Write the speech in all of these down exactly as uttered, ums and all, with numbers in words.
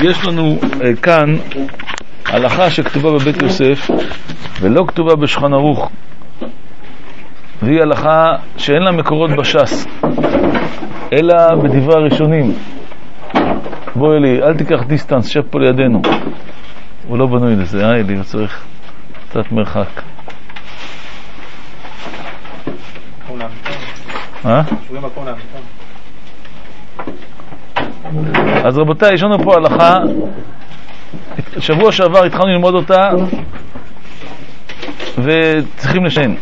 יש לנו uh, כאן הלכה שכתובה בבית יוסף ולא כתובה בשולחן ערוך, והיא הלכה שאין לה מקורות בש"ס אלא בדברי הראשונים. בוא אלי, אל תיקח דיסטנס, שב פה לידינו. הוא לא בנוי לזה, אה אלי, הוא צריך קצת מרחק. אה? אז רבותיי, יש לנו פה הלכה, שבוע שעבר התחלנו ללמוד אותה וצריכים לשן.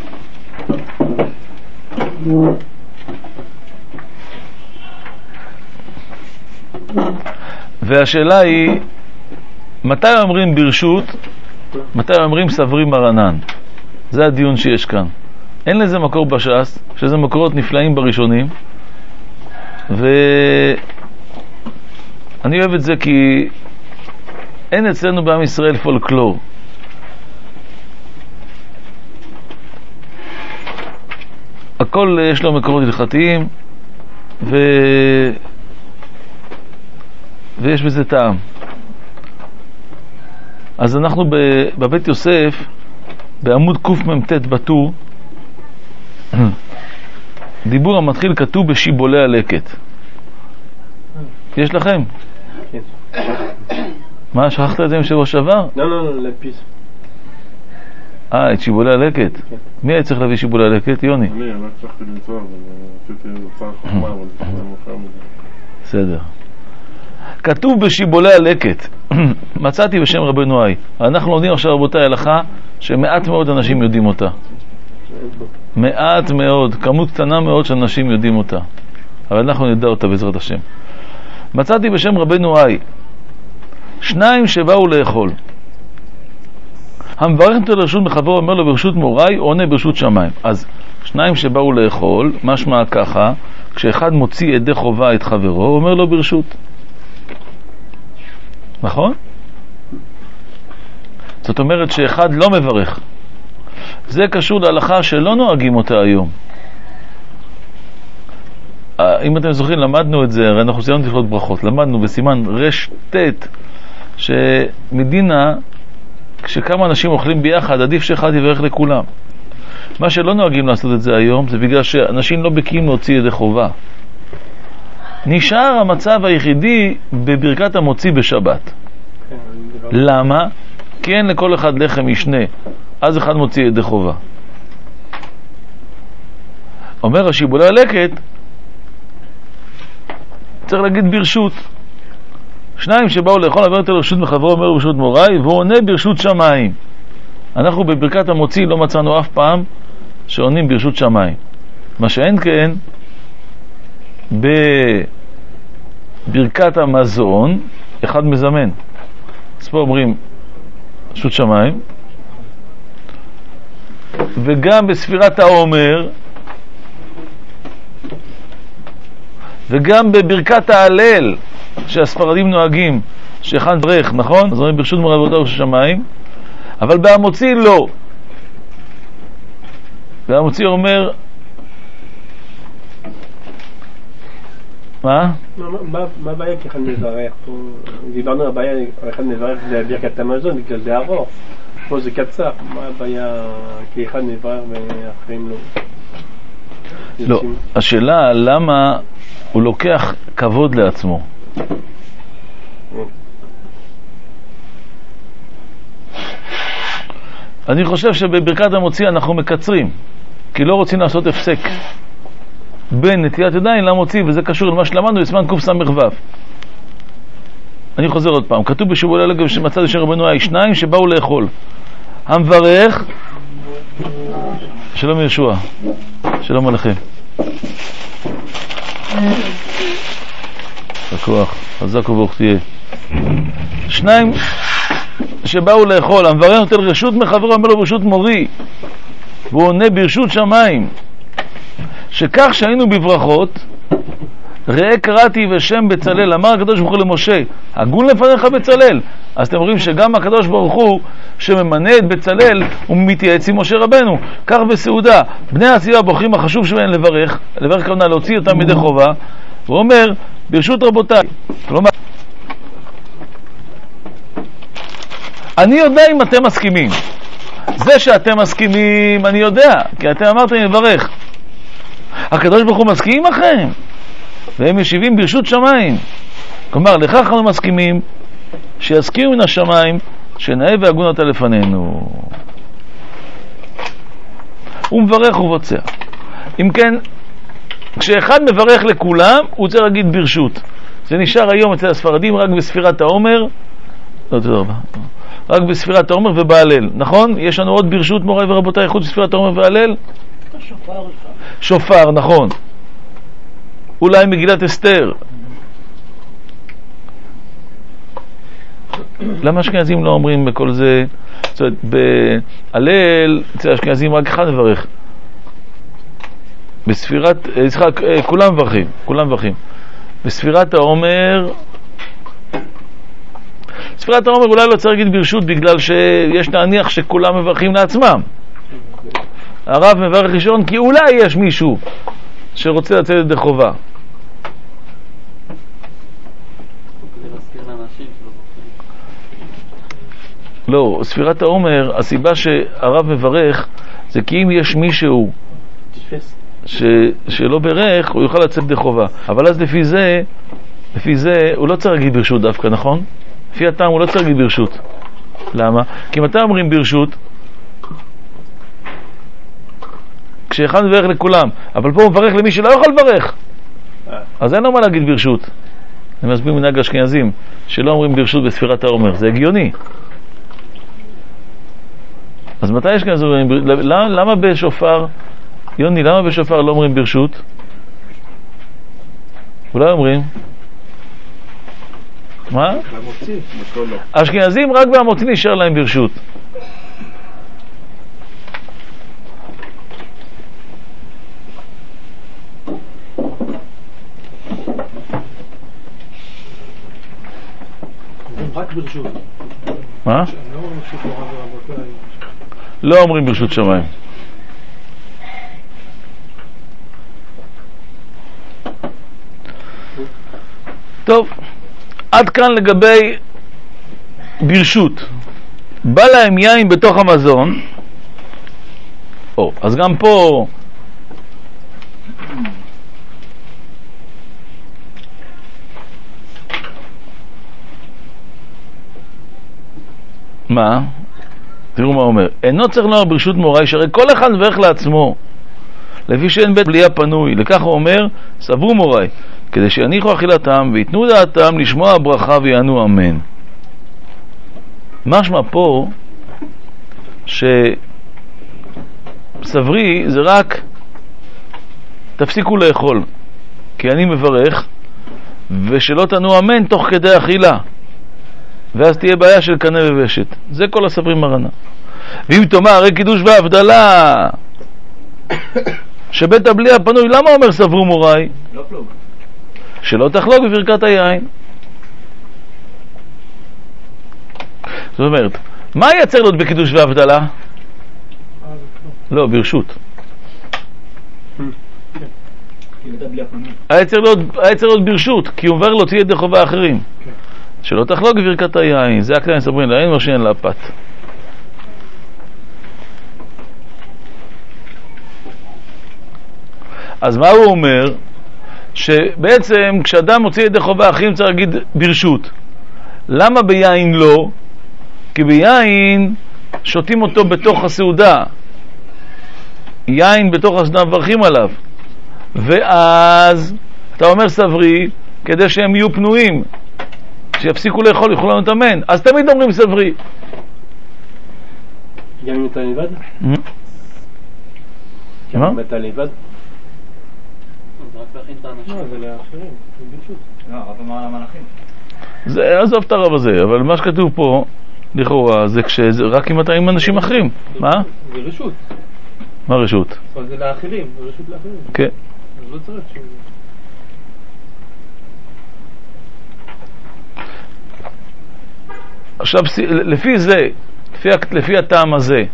והשאלה היא, מתי אומרים ברשות, מתי אומרים סברים מרנן? זה הדיון שיש כאן. אין לזה מקור בש"ס, שזה מקורות נפלאים בראשונים, ואני אוהב את זה כי אין אצלנו בעם ישראל פולקלור. הכל יש לו מקורות הלכתיים, ו... ויש בזה טעם. אז אנחנו בבית יוסף, בעמוד קמ"ט בטור, דיבור המתחיל כתוב בשיבולי הלקט. יש לכם? כן. מה, שכחת את זה משבוע שעבר? לא, לא, לא, לפיס. אה, את שיבולי הלקט? כן. מי היה צריך להביא שיבולי הלקט? יוני? אני, אני צריכתי למצוא, אבל רציתי למצוא חוכמה, אבל זה מוכר מזה. בסדר. כתוב בשיבולי הלקט, מצאתי בשם רבנו היי. אנחנו לומדים עכשיו רבותיי הלכה שמעט מאוד אנשים יודעים אותה. מעט מאוד, כמות קטנה מאוד של אנשים יודעים אותה, אבל אנחנו נדע אותה בעזרת השם. מצאתי בשם רבנו היי, שניים שבאו לאכול, המברך אותו לרשות מחברו אומר לו ברשות מוריי, עונה ברשות שמיים. אז שניים שבאו לאכול, משמע ככה, כשאחד מוציא ידי חובה את חברו, הוא אומר לו ברשות. נכון? זאת אומרת שאחד לא מברך. זה קשור להלכה שלא נוהגים אותה היום. אם אתם זוכרים, למדנו את זה, הרי אנחנו סיימנו תפילות ברכות, למדנו בסימן רש תת, שמדינה, כשכמה אנשים אוכלים ביחד, עדיף שאחד יברך לכולם. מה שלא נוהגים לעשות את זה היום, זה בגלל שאנשים לא בקיאים להוציא ידי חובה. נשאר המצב היחידי בברכת המוציא בשבת. למה? כי אין לכל אחד לחם משנה, אז אחד מוציא ידי חובה. אומר השיבולי הלקט, צריך להגיד ברשות. שניים שבאו לאכול, עבר יותר לרשות מחברו, אומר ברשות מוריי, והוא עונה ברשות שמיים. אנחנו בברכת המוציא לא מצאנו אף פעם שעונים ברשות שמיים. מה שאין כן, בברכת המזון, אחד מזמן. אז פה אומרים ברשות שמיים, וגם בספירת העומר, וגם בברכת ההלל שהספרדים נוהגים, שאחד ברך, נכון? אז אומרים ברשות מוריי ועבודה ברשות שמיים, אבל בהמוציא לא. והמוציא אומר, מה? מה הבעיה כי אחד מברך פה? דיברנו על הבעיה, אחד מברך זה ברכת המזון, בגלל זה ארוך. פה זה קצר, מה הבעיה כי אחד מברך ואחרים לא? לא, השאלה למה הוא לוקח כבוד לעצמו. אני חושב שבברכת המוציא אנחנו מקצרים, כי לא רוצים לעשות הפסק בין נטילת ידיים למוציא, וזה קשור למה שלמדנו בסימן קס"ו. אני חוזר עוד פעם, כתוב בשיבולי הלקט שמצאתי בשם רבנו היי, שניים שבאו לאכול, המברך, שלום ישוע, שלום עליכם, הכוח חזק וברוך תהיה. שניים שבאו לאכול, המברך נוטל רשות מחברו, אומר לו ברשות מורי, והוא עונה ברשות שמיים, שכך שהיינו בברכות, ראה קראתי ושם בצלאל, אמר הקדוש ברוך הוא למשה, הגון לפניך בצלאל. אז אתם רואים שגם הקדוש ברוך הוא שממנה את בצלאל, הוא מתייעץ עם משה רבנו. כך בסעודה, בני הסביבה בוחרים החשוב שבהם לברך, לברך כוונה להוציא אותם ידי חובה, הוא אומר ברשות רבותיי. כלומר, אני יודע אם אתם מסכימים. זה שאתם מסכימים, אני יודע, כי אתם אמרתם אני מברך. הקדוש ברוך הוא מסכים לכם, והם ישיבים ברשות שמיים. כלומר, לכך אנחנו מסכימים, שיסכימו מן השמיים, שנאה והגון אתה לפנינו. הוא מברך ובוצע. אם כן, כשאחד מברך לכולם, הוא צריך להגיד ברשות. זה נשאר היום אצל הספרדים רק בספירת העומר, לא תודה רבה, רק בספירת העומר ובהלל, נכון? יש לנו עוד ברשות מוריי ורבותיי חוץ בספירת העומר והלל? שופר. שופר, נכון. אולי מגילת אסתר. למה אשכנזים לא אומרים בכל זה? זאת אומרת, בהלל, אצל האשכנזים רק אחד מברך. בספירת, יצחק, כולם מברכים, כולם מברכים. בספירת העומר, ספירת העומר אולי לא צריך להגיד ברשות בגלל שיש להניח שכולם מברכים לעצמם. הרב מברך ראשון כי אולי יש מישהו שרוצה לצאת ידי חובה. לא, ספירת העומר, הסיבה שהרב מברך זה כי אם יש מישהו ש, שלא ברך, הוא יוכל לצאת ידי חובה. אבל אז לפי זה, לפי זה הוא לא צריך להגיד ברשות דווקא, נכון? לפי הטעם הוא לא צריך להגיד ברשות. למה? כי אם אתם אומרים ברשות, כשאחד מברך לכולם, אבל פה הוא מברך למי שלא יכול לברך, אז אין לו מה להגיד ברשות. אני מסביר מנהג אשכנזים שלא אומרים ברשות בספירת העומר, זה הגיוני. אז מתי יש כזה אומרים ברשות? למה, למה בשופר, יוני, למה בשופר לא אומרים ברשות? אולי אומרים? מה? במוציא, בכל לא. אשכנזים רק במוציא נשאר להם ברשות. רק ברשות. מה? לא אומרים ברשות שמיים. טוב, עד כאן לגבי ברשות. בא להם יין בתוך המזון, או, אז גם פה מה? תראו מה אומר. אינו צריך לומר ברשות מוריי, שהרי כל אחד מברך לעצמו, לפי שאין בית בלי הפנוי. לכך הוא אומר, סברו מוריי, כדי שיניחו אכילתם ויתנו דעתם לשמוע ברכה ויענו אמן. משמע פה שסברי זה רק תפסיקו לאכול, כי אני מברך, ושלא תענו אמן תוך כדי אכילה, ואז תהיה בעיה של קנה ובשת. זה כל הסברים מרנה. ואם תאמר הרי קידוש והבדלה שבית הבלי הפנוי, למה אומר סברו מוריי? לא פלוג. שלא תחלוק בברכת היין. זאת אומרת, מה ייצר להיות בקידוש והבדלה? לא, ברשות. היה צריך להיות ברשות, כי הוא עובר להוציא ידי חובה אחרים. שלא תחלוק בברכת היין. זה הכלל מסברים לעין מרשין לפת. אז מה הוא אומר? שבעצם כשאדם מוציא ידי חובה אחרים צריך להגיד ברשות. למה ביין לא? כי ביין שותים אותו בתוך הסעודה, יין בתוך הסעודה מברכים עליו, ואז אתה אומר סברי כדי שהם יהיו פנויים, שיפסיקו לאכול, יוכלו להתאמן, אז תמיד אומרים סברי. גם אם אתה לבד? מה? גם אם אתה לבד? לא, זה לאחרים, זה ברשות. לא, הרב אמר למלאכים. זה, עזוב את הרב הזה, אבל מה שכתוב פה לכאורה זה כשזה רק אם אתה עם אנשים אחרים. מה? זה רשות. מה רשות? אבל זה לאחרים, זה רשות לאחרים. כן. אז לא צריך שהוא... עכשיו, לפי זה, לפי, לפי הטעם הזה,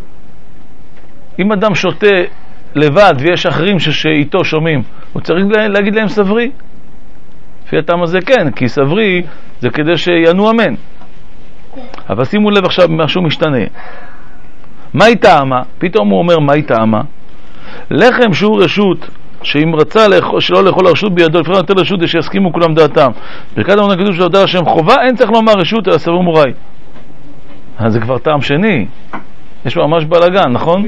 אם אדם שותה לבד ויש אחרים שאיתו שומעים, הוא צריך להגיד להם סברי? לפי הטעם הזה כן, כי סברי זה כדי שיענו אמן. אבל שימו לב עכשיו משהו משתנה. מה היא טעמה? פתאום הוא אומר מה היא טעמה? לחם שהוא רשות, שאם רצה לאכול, שלא לאכול הרשות בידו, לפעמים נותן רשות שיסכימו כולם דעתם. ברכת המון הקדוש להודות השם חובה, אין צריך לומר רשות אלא סבור מוראי. אז זה כבר טעם שני. יש פה ממש בלגן, נכון?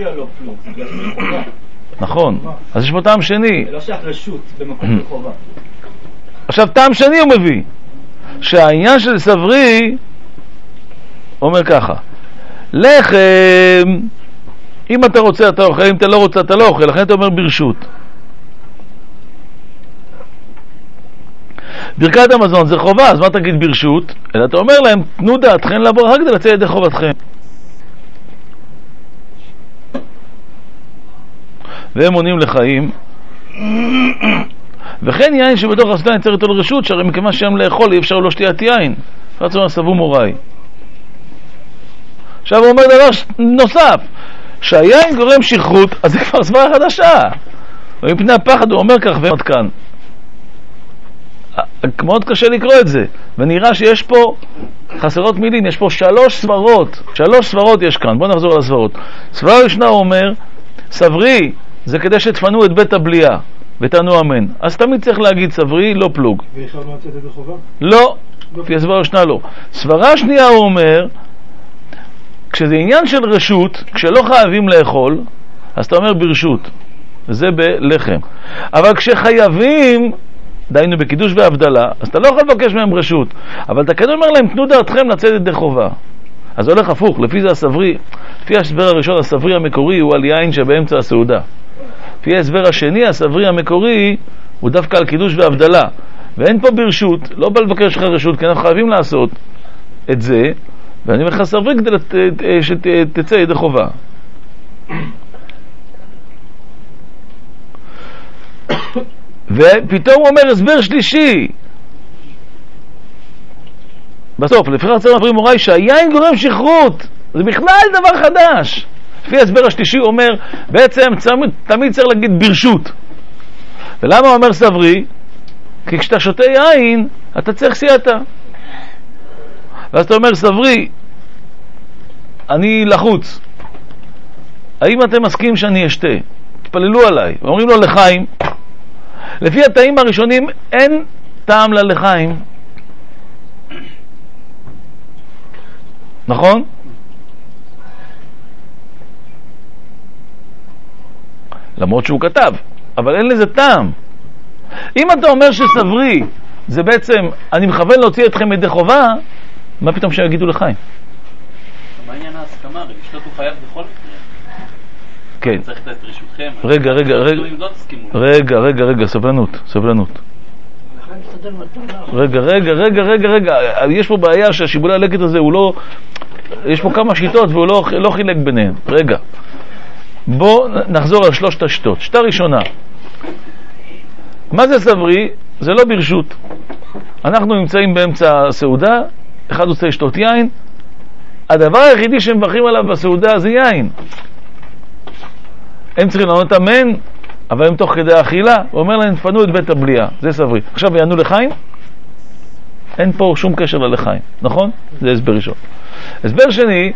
נכון. אז יש פה טעם שני. זה לא שייך רשות במקום של חובה. עכשיו טעם שני הוא מביא. שהעניין של סברי אומר ככה. לחם, אם אתה רוצה אתה אוכל, אם אתה לא רוצה אתה לא אוכל, לכן אתה אומר ברשות. ברכת המזון זה חובה, אז מה תגיד ברשות? אלא אתה אומר להם, תנו דעתכם לברכה כדי לצאת ידי חובתכם. והם עונים לחיים. וכן יין שבתוך הסודה נצטרך איתו לרשות, שהרי מכיוון שהם לאכול אי אפשר לא שתיית יין. אחת אומר סבור מוראי. עכשיו הוא אומר דבר נוסף, שהיין גורם שכרות, אז זה כבר סברה חדשה. ומפני הפחד הוא אומר כך ועוד כאן. מאוד קשה לקרוא את זה, ונראה שיש פה חסרות מילים, יש פה שלוש סברות, שלוש סברות יש כאן. בואו נחזור לסברות. סברה ראשונה הוא אומר, סברי זה כדי שתפנו את בית הבליעה ותענו אמן. אז תמיד צריך להגיד סברי, לא פלוג. ויכולנו לצאת את זה חובה? לא, לפי הסברה ראשונה לא. סברה שנייה הוא אומר, כשזה עניין של רשות, כשלא חייבים לאכול, אז אתה אומר ברשות, זה בלחם. אבל כשחייבים, דיינו בקידוש והבדלה, אז אתה לא יכול לבקש מהם רשות, אבל אתה כן אומר להם, תנו דעתכם לצאת ידי חובה. אז זה הולך הפוך, לפי זה הסברי, לפי ההסבר הראשון, הסברי המקורי הוא על יין שבאמצע הסעודה. לפי ההסבר השני, הסברי המקורי הוא דווקא על קידוש והבדלה. ואין פה ברשות, לא בא לבקש לך רשות, כי אנחנו חייבים לעשות את זה, ואני אומר לך סברי כדי שתצא ידי חובה. ופתאום הוא אומר הסבר שלישי בסוף, לפי חצר מפרים מוראי שהיין גורם שכרות, זה בכלל דבר חדש. לפי ההסבר השלישי הוא אומר בעצם תמיד צריך להגיד ברשות. ולמה הוא אומר סברי? כי כשאתה שותה יין אתה צריך סייעתה, ואז אתה אומר סברי אני לחוץ, האם אתם מסכים שאני אשתה? תפללו עליי. ואומרים לו לחיים. לפי התאים הראשונים אין טעם ללחיים, נכון? למרות שהוא כתב, אבל אין לזה טעם. אם אתה אומר שסברי זה בעצם אני מכוון להוציא אתכם ידי חובה, מה פתאום שיגידו לחיים? מה עניין ההסכמה? לשתות הוא חייב בכל מקרה. כן. צריך את רשותכם. רגע, רגע, רגע. רגע, רגע, רגע, סבלנות, סבלנות. רגע, רגע, רגע, רגע, רגע. יש פה בעיה שהשיבולי הלקט הזה הוא לא, יש פה כמה שיטות והוא לא, לא חילק ביניהם. רגע. בוא נחזור על שלושת השיטות. שיטה ראשונה. מה זה סברי? זה לא ברשות. אנחנו נמצאים באמצע הסעודה, אחד רוצה לשתות יין, הדבר היחידי שמברכים עליו בסעודה זה יין. הם צריכים לענות אמן, אבל הם תוך כדי האכילה, הוא אומר להם, תפנו את בית הבליעה, זה סברי. עכשיו יענו לחיים? אין פה שום קשר ללחיים, נכון? זה הסבר ראשון. הסבר שני,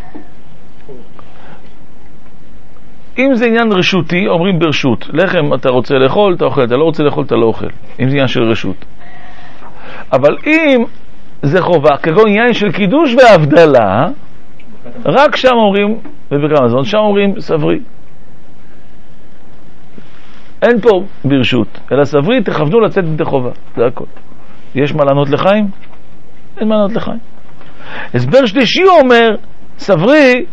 אם זה עניין רשותי, אומרים ברשות. לחם אתה רוצה לאכול, אתה אוכל, אתה לא רוצה לאכול, אתה לא אוכל. אם זה עניין של רשות. אבל אם זה חובה, כגון עניין של קידוש והבדלה, רק שם אומרים, בברכת המזון, שם אומרים סברי. אין פה ברשות, אלא סברי תכוונו לצאת ידי חובה, זה הכל. יש מה לענות לחיים? אין מה לענות לחיים. הסבר שלישי אומר, סברי,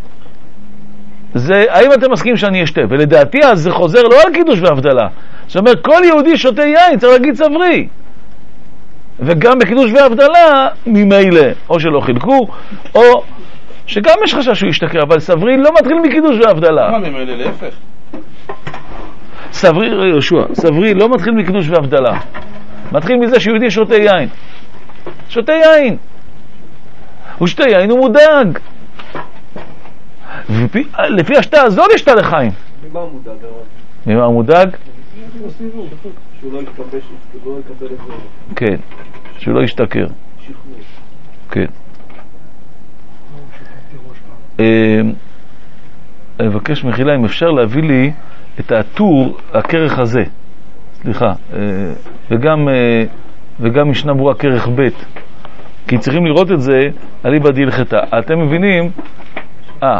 זה, האם אתם מסכים שאני אשתה? ולדעתי אז זה חוזר לא על קידוש והבדלה. זאת אומרת, כל יהודי שותה יין צריך להגיד סברי. וגם בקידוש והבדלה, ממילא, או שלא חילקו, או שגם יש חשש שהוא ישתכר, אבל סברי לא מתחיל מקידוש והבדלה. מה ממילא? להפך. סברי, יהושע, סברי לא מתחיל מקידוש והבדלה. מתחיל מזה שיהודי שותה יין. שותה יין. הוא שותה יין, הוא מודאג. לפי השתה הזו נשתה לחיים. ממה הוא מודאג? ממה הוא מודאג? שהוא לא יקבל, שהוא לא יקבל את זה. כן, שהוא לא ישתכר. שכנוע. כן. אבקש מחילה אם אפשר להביא לי את הטור, הכרך הזה, סליחה, וגם, וגם משנה ברורה כרך ב', כי צריכים לראות את זה על איבא דהלכתה. אתם מבינים? אה,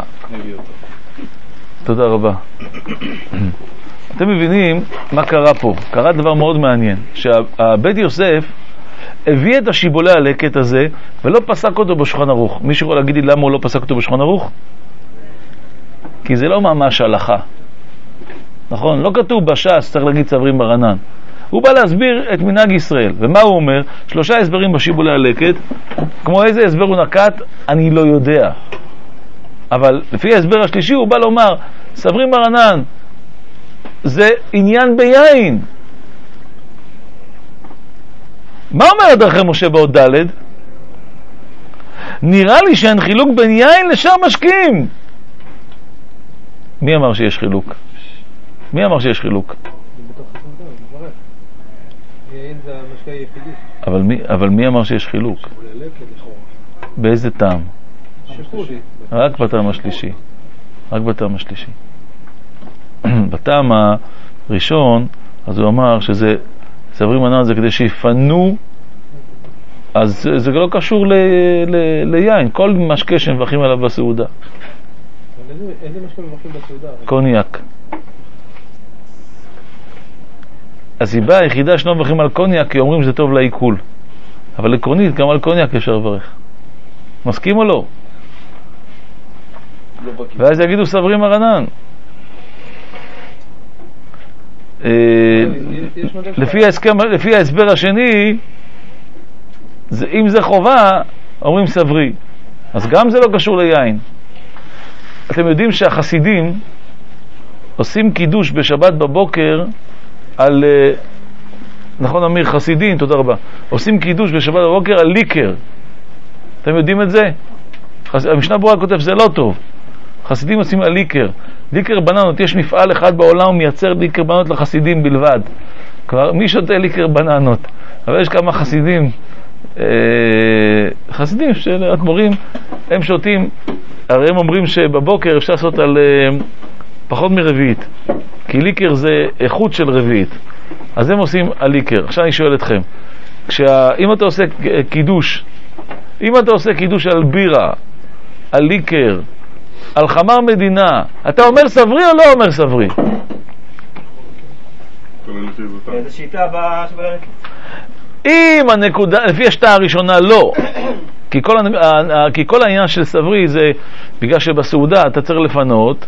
תודה רבה. אתם מבינים מה קרה פה? קרה דבר מאוד מעניין, שהבית יוסף הביא את השיבולי הלקט הזה ולא פסק אותו בשולחן ערוך. מישהו יכול להגיד לי למה הוא לא פסק אותו בשולחן ערוך? כי זה לא ממש הלכה, נכון? לא כתוב בש"ס צריך להגיד סברים ברנן. הוא בא להסביר את מנהג ישראל, ומה הוא אומר? שלושה הסברים בשיבולי הלקט. כמו איזה הסבר הוא נקט אני לא יודע, אבל לפי ההסבר השלישי הוא בא לומר סברים ברנן זה עניין ביין. מה אומר דרכי משה באות ד'? נראה לי שאין חילוק בין יין לשאר משקים. מי אמר שיש חילוק? מי אמר שיש חילוק? אבל מי, אבל מי אמר שיש חילוק? באיזה טעם? רק בטעם השלישי. רק בטעם השלישי. בטעם הראשון, אז הוא אמר שזה, סברים ענן זה כדי שיפנו, אז זה לא קשור ל, ל, ליין. כל משקה שמברכים עליו בסעודה. איזה משקה מברכים בסעודה? קוניאק. הסיבה היחידה שלא מברכים על קוניאק כי אומרים שזה טוב לעיכול, אבל עקרונית גם על קוניאק אפשר לברך. מסכים או לא? ואז יגידו סברים הרנן. לפי ההסבר השני, אם זה חובה אומרים סברי, אז גם זה לא קשור ליין. אתם יודעים שהחסידים עושים קידוש בשבת בבוקר על, נכון אמיר, חסידים, תודה רבה, עושים קידוש בשבת בבוקר על ליקר. אתם יודעים את זה? המשנה ברורה כותב זה לא טוב. חסידים עושים על ליקר. ליקר בננות, יש מפעל אחד בעולם ומייצר ליקר בננות לחסידים בלבד. כבר מי שותה ליקר בננות? אבל יש כמה חסידים, אה, חסידים של אדמו"רים, הם שותים, הרי הם אומרים שבבוקר אפשר לעשות על אה, פחות מרביעית, כי ליקר זה איכות של רביעית, אז הם עושים על ליקר. עכשיו אני שואל אתכם, כשה, אם אתה עושה קידוש, אם אתה עושה קידוש על בירה, על ליקר, על חמר מדינה, אתה אומר סברי או לא אומר סברי? איזה שיטה בשבלת? אם הנקודה, לפי השטעה הראשונה לא, כי כל, כי כל העניין של סברי זה בגלל שבסעודה אתה צריך לפנות,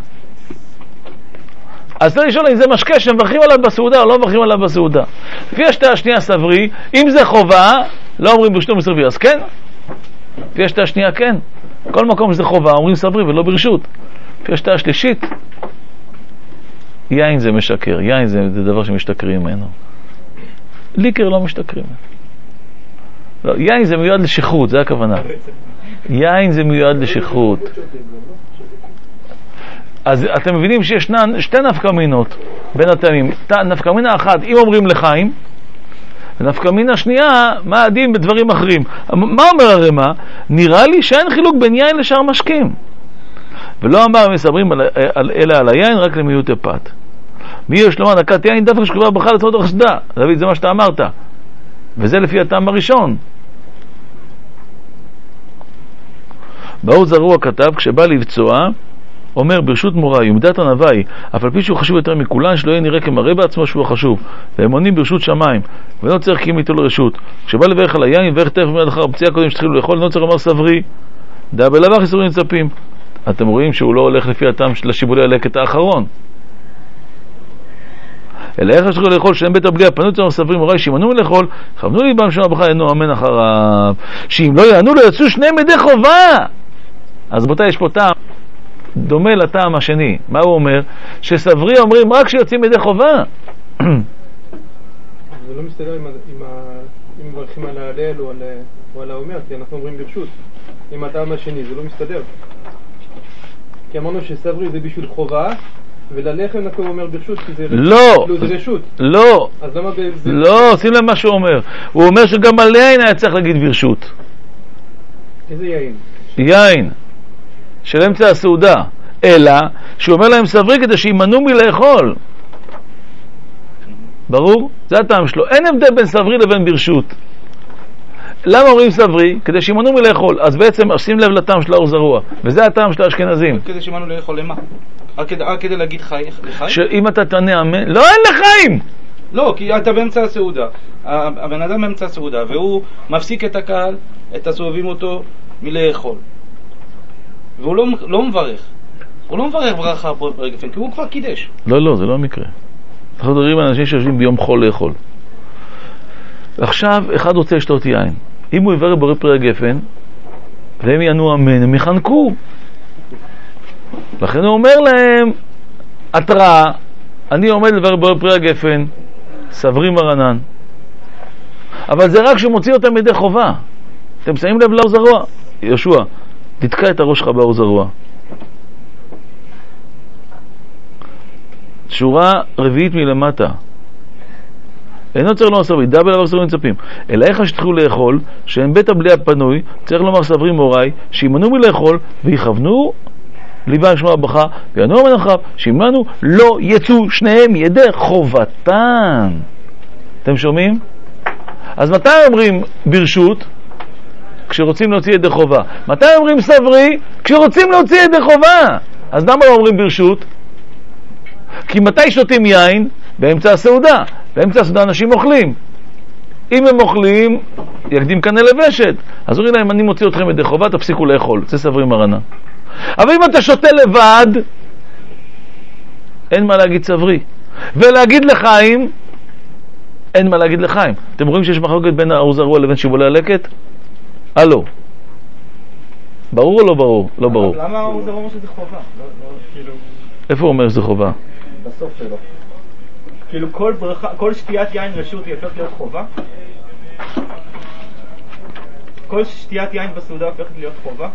אז צריך לשאול אם זה משקה שמברכים עליו בסעודה או לא מברכים עליו בסעודה. לפי השטעה השנייה סברי, אם זה חובה לא אומרים ברשות מסרבי, אז כן. לפי השטעה השנייה כן, כל מקום שזה חובה אומרים סברי ולא ברשות. לפי השטעה השלישית, יין זה משקר, יין זה, זה דבר שמשתכרים ממנו, ליקר לא משתכרים. לא, יין זה מיועד לשכרות, זה הכוונה. יין זה מיועד לשכרות. אז אתם מבינים שישנן שתי נפקמינות בין הטעמים. נפקמינה אחת, אם אומרים לחיים, ונפקמינה שנייה, מה הדין בדברים אחרים. מה אומר הרמ"א? נראה לי שאין חילוק בין יין לשאר משקים. ולא אמר מסברים על, על, אלא על היין רק למיעוט פת. מי יש לומר נקת יין דווקא שקובע ברכה לעצמות החסדה. דוד, זה מה שאתה אמרת. וזה לפי הטעם הראשון. באור זרוע כתב, כשבא לבצוע, אומר ברשות מוראי, ומדת הנוואי, אף על פי שהוא חשוב יותר מכולן, שלא יהיה נראה כמראה בעצמו שהוא חשוב. והם עונים ברשות שמיים, ולא צריך כי אם איתו לרשות. כשבא לברך על היין, וברך תכף מיד אחר הפציעה קודם שתחילו לאכול, לא צריך לומר סברי. דע בלבך איסורים מצפים. אתם רואים שהוא לא הולך לפי הטעם של השיבולי הלקט האחרון. אלא איך שתחילו לאכול, שאין בית הבליעה, פנו צמר סברים מוראי, שימנו מלאכול, כוונו לי בם שונה בך, ינו אמן אחריו. שאם לא יענו, לא יצאו שניהם ידי חובה. אז בותה יש פה טעם דומה לטעם השני. מה הוא אומר? שסברי אומרים רק שיוצאים ידי חובה. זה לא מסתדר עם, עם, עם מברכים על ההלל או על, או על האומר, כי אנחנו אומרים ברשות. עם הטעם השני, זה לא מסתדר. כי אמרנו שסברי זה בשביל חובה, וללחם אנחנו אומר ברשות, כי זה, לא, לא, זה רשות. לא, אז למה זה... לא, שים לב מה שהוא אומר. הוא אומר שגם על יין היה צריך להגיד ברשות. איזה יין? יין. של אמצע הסעודה, אלא שהוא אומר להם סברי כדי שימנעו מלאכול. ברור? זה הטעם שלו. אין הבדל בין סברי לבין ברשות. למה אומרים סברי? כדי שימנעו מלאכול. אז בעצם עושים לב לטעם של האור זרוע, וזה הטעם של האשכנזים. כדי שימנעו לאכול למה? רק כדי, רק כדי להגיד חי, לחיים? שאם אתה תענה אמן, לא, אין לחיים! לא, כי אתה באמצע הסעודה. הבן אדם באמצע הסעודה, והוא מפסיק את הקהל, את הסובבים אותו, מלאכול. והוא לא, לא מברך. הוא לא מברך ברכה בורא גפן, כי הוא כבר קידש. לא, לא, זה לא המקרה. אנחנו מדברים על אנשים שיושבים ביום חול לאכול. עכשיו, אחד רוצה לשתות יין. אם הוא יברך בורא פרי הגפן, והם יענו אמן, הם יחנקו. לכן הוא אומר להם, התראה, אני עומד לברך בורא פרי הגפן, סברי מרנן. אבל זה רק שהוא מוציא אותם מידי חובה. אתם שמים לב לאור זרוע? יהושע, תתקע את הראש שלך באור זרוע. שורה רביעית מלמטה. אינו צריך לומר סברי, דע בלבב סברי מצפים. אלא איך שתחו לאכול, שהם בית הבלי הפנוי, צריך לומר סברי מוראי, שימנעו מלאכול, ויכוונו ליבה לשמוע בכה, ויענו מנחב, שימנו לא יצאו שניהם ידי חובתן. אתם שומעים? אז מתי אומרים ברשות? כשרוצים להוציא ידי חובה. מתי אומרים סברי? כשרוצים להוציא ידי חובה. אז למה לא אומרים ברשות? כי מתי שותים יין? באמצע הסעודה. באמצע הסעודה אנשים אוכלים. אם הם אוכלים, יקדים כאן לבשת. אז אומרים להם, אני מוציא אתכם ידי חובה, תפסיקו לאכול. זה סברי מרנה. אבל אם אתה שותה לבד, אין מה להגיד סברי. ולהגיד לחיים, אין מה להגיד לחיים. אתם רואים שיש מחלוקת בין האור זרוע לבין שיבולי הלקט? הלו. ברור או לא ברור? לא ברור. למה האור זרוע אומר שזה חובה? איפה הוא אומר שזה חובה? בסוף שלו. כאילו כל ברכה, כל שתיית יין רשות היא הופכת להיות חובה? כל שתיית יין בסעודה הופכת להיות חובה?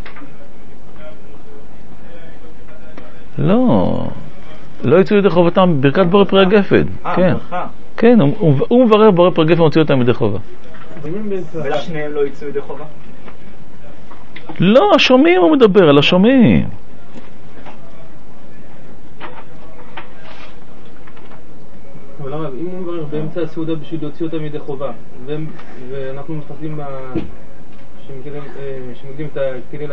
לא. לא יצאו ידי חובתם ברכת בורא פרי הגפן. אה, כן. ברכה. כן, הוא מברך בורא פרי הגפן ומוציא אותם ידי חובה. ושניהם לא יצאו ידי חובה? לא, השומעים הוא מדבר, על השומעים. אבל הרב, אם הוא מברך באמצע הסעודה בשביל להוציא אותם ידי חובה, ואנחנו מפחדים שמקדים את הכתילי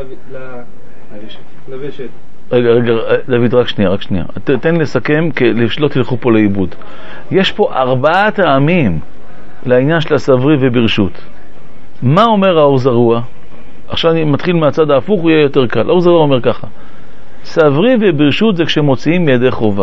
לבשת. רגע, רגע, דוד, רק שנייה, רק שנייה. תן לסכם, שלא תלכו פה לאיבוד. יש פה ארבעה טעמים לעניין של הסברי וברשות. מה אומר האור זרוע? עכשיו אני מתחיל מהצד ההפוך, הוא יהיה יותר קל. האור זרוע אומר ככה: סברי וברשות זה כשמוציאים מידי חובה.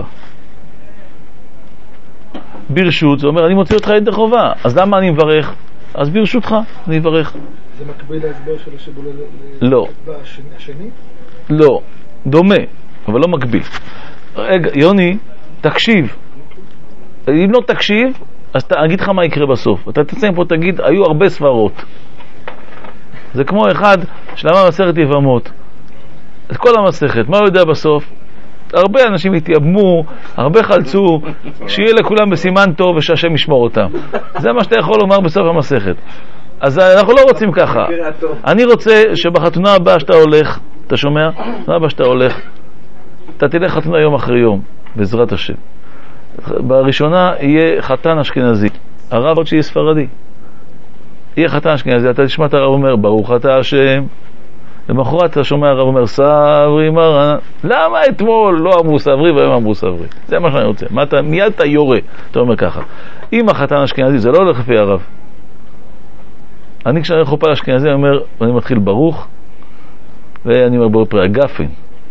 ברשות זה אומר, אני מוציא אותך ידי חובה, אז למה אני מברך? אז ברשותך אני מברך. זה מקביל להסבר של השיבולי לא. השני? לא, דומה, אבל לא מקביל. רגע, יוני, תקשיב. אם לא תקשיב, אז אגיד לך מה יקרה בסוף. אתה תצא פה, תגיד, היו הרבה סברות. זה כמו אחד שלמה מסכת יבמות. את כל המסכת, מה הוא יודע בסוף? הרבה אנשים התייבמו, הרבה חלצו, שיהיה לכולם בסימן טוב ושהשם ישמור אותם. זה מה שאתה יכול לומר בסוף המסכת. אז אנחנו לא רוצים ככה. אני רוצה שבחתונה הבאה שאתה הולך, אתה שומע? בחתונה הבאה שאתה הולך, אתה תלך חתונה יום אחרי יום, בעזרת השם. בראשונה יהיה חתן אשכנזי, הרב עוד שיהיה ספרדי. יהיה חתן אשכנזי, אתה תשמע את הרב אומר, ברוך אתה השם. למחרת אתה שומע הרב אומר, סברי מרנן. למה אתמול לא אמרו סברי והיום אמרו סברי? זה מה שאני רוצה. מה אתה, מיד אתה יורה. אתה אומר ככה, אם החתן אשכנזי, זה לא הולך לפי הרב. אני כשאני הולך חופה לאשכנזי, אני אומר, אני מתחיל ברוך, ואני אומר בורא פרי הגפן.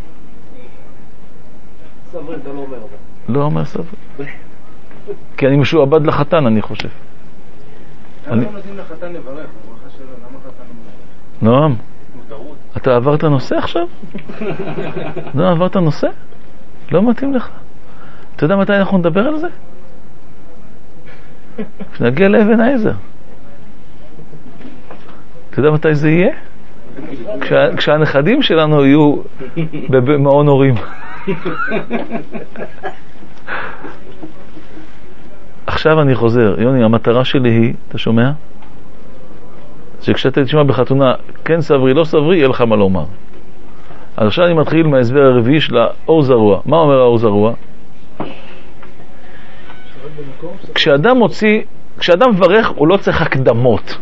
סברי, אתה לא אומר אבל. לא אומר סברי. כי אני משועבד לחתן, אני חושב. למה לא נותנים לחתן לברך? ברכה שלו, למה חתן לא מברך? נועם, אתה עברת נושא עכשיו? לא עברת נושא? לא מתאים לך. אתה יודע מתי אנחנו נדבר על זה? כשנגיע לאבן העזר. אתה יודע מתי זה יהיה? כשה, כשהנכדים שלנו יהיו במעון הורים. עכשיו אני חוזר. יוני, המטרה שלי היא, אתה שומע? שכשאתה תשמע בחתונה, כן סברי, לא סברי, יהיה לך מה לומר. אז עכשיו אני מתחיל מההסבר הרביעי של האור זרוע. מה אומר האור זרוע? כשאדם מוציא, כשאדם מברך הוא לא צריך הקדמות.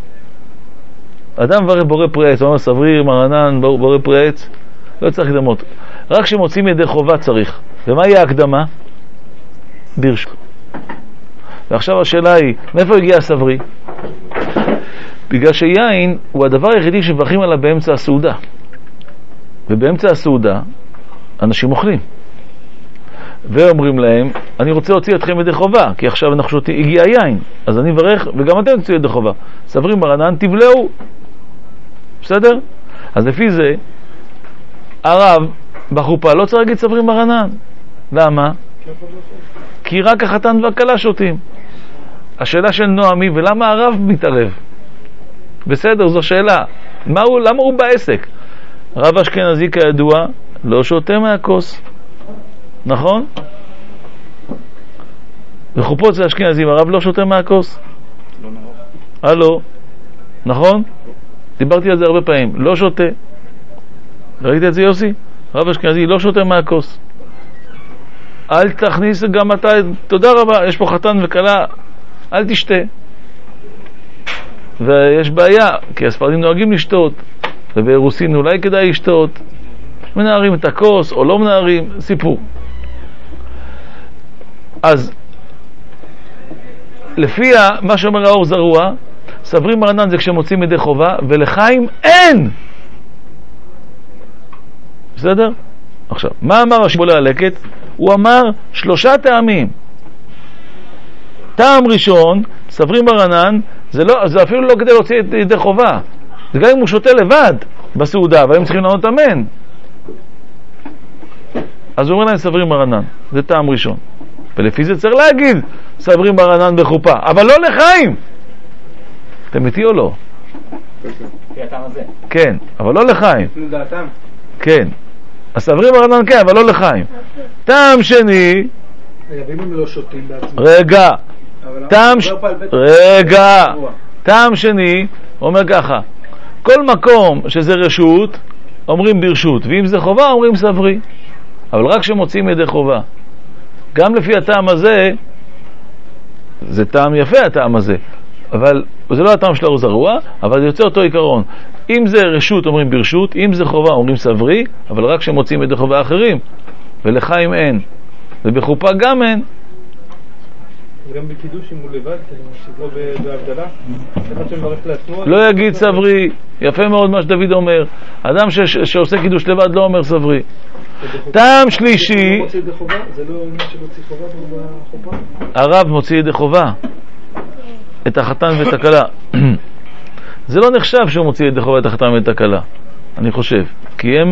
אדם מברך בורא פרי עץ, הוא אומר סבריר, מרנן, בורא פרי עץ, לא צריך הקדמות. רק כשמוצאים ידי חובה צריך. ומה יהיה ההקדמה? ברשות. ועכשיו השאלה היא, מאיפה הגיע הסברי? בגלל שיין הוא הדבר היחידי שמברכים עליו באמצע הסעודה. ובאמצע הסעודה אנשים אוכלים. ואומרים להם, אני רוצה להוציא אתכם ידי חובה, כי עכשיו אנחנו שותים, הגיע יין, אז אני מברך, וגם אתם תוציאו ידי חובה. סברים מרנן, תבלעו. בסדר? אז לפי זה, הרב בחופה לא צריך להגיד סברים מרנן. למה? כי רק החתן והכלה שותים. השאלה של נועמי, ולמה הרב מתערב? בסדר, זו שאלה. מה הוא, למה הוא בעסק? רב אשכנזי כידוע לא שותה מהכוס. נכון? בחופות זה אשכנזים, הרב לא שותה מהכוס. לא נראה. הלו, נכון? דיברתי על זה הרבה פעמים. לא שותה. ראית את זה יוסי? רב אשכנזי לא שותה מהכוס. אל תכניס גם אתה, תודה רבה, יש פה חתן וכלה, אל תשתה. ויש בעיה, כי הספרדים נוהגים לשתות, ובאירוסין אולי כדאי לשתות. מנערים את הכוס או לא מנערים, סיפור. אז לפי מה שאומר האור זרוע, סברים מרנן זה כשמוצאים ידי חובה, ולחיים אין. בסדר? עכשיו, מה אמר השיבולי הלקט? הוא אמר שלושה טעמים. טעם ראשון, סברים מרנן, זה, לא, זה אפילו לא כדי להוציא ידי חובה. זה גם אם הוא שותה לבד בסעודה, והם צריכים לענות אמן. אז הוא אומר להם סברים מרנן, זה טעם ראשון. ולפי זה צריך להגיד סברים מרנן בחופה, אבל לא לחיים. אתם איתי או לא? כן, אבל לא לחיים. כן. הסברים מרנן כן, אבל לא לחיים. טעם שני, ואם הם לא שותים בעצמם. רגע. טעם ש... רגע. טעם שני, אומר ככה, כל מקום שזה רשות, אומרים ברשות, ואם זה חובה, אומרים סברי. אבל רק שמוצאים ידי חובה. גם לפי הטעם הזה, זה טעם יפה הטעם הזה, אבל זה לא הטעם של האור זרוע, אבל זה יוצא אותו עיקרון. אם זה רשות אומרים ברשות, אם זה חובה אומרים סברי, אבל רק שמוצאים ידי חובה אחרים, ולחיים אין, ובחופה גם אין. גם בקידוש אם הוא לבד, לא בהבדלה, אחד שמברך לעצמו, לא יגיד סברי. יפה מאוד מה שדוד אומר, אדם שעושה קידוש לבד לא אומר סברי. טעם שלישי, זה לא עניין שמוציא חובה בחופה? הרב מוציא ידי חובה את החתן ואת הכלה. זה לא נחשב שהוא מוציא ידי חובה את החתן ואת הכלה, אני חושב, כי הם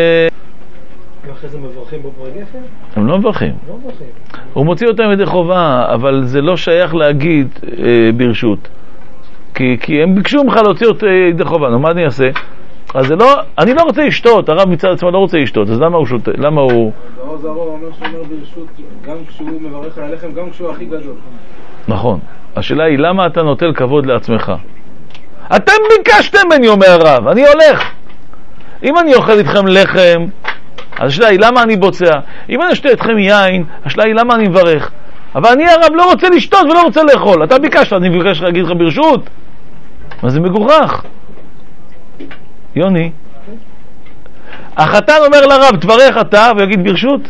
ואחרי זה מברכים בו ברגפן? הם לא מברכים. לא מברכים. הוא מוציא אותם ידי חובה, אבל זה לא שייך להגיד אה, ברשות, כי, כי הם ביקשו ממך להוציא אותם ידי חובה. נו, מה אני אעשה? אז זה לא, אני לא רוצה לשתות, הרב מצד עצמו לא רוצה לשתות, אז למה הוא שותה? למה הוא... האור זרוע אומר שאומר ברשות גם כשהוא מברך על הלחם, גם כשהוא הכי גדול. נכון. השאלה היא, למה אתה נוטל כבוד לעצמך? אתם ביקשתם ממני, אומר הרב, אני הולך. אם אני אוכל איתכם לחם, אז השאלה היא, למה אני בוצע? אם אני אשתה איתכם יין, השאלה היא, למה אני מברך? אבל אני הרב לא רוצה לשתות ולא רוצה לאכול. אתה ביקשת, אני ביקש להגיד לך ברשות. מה זה מגוחך? יוני, החתן אומר לרב, תברך אתה, ויגיד ברשות.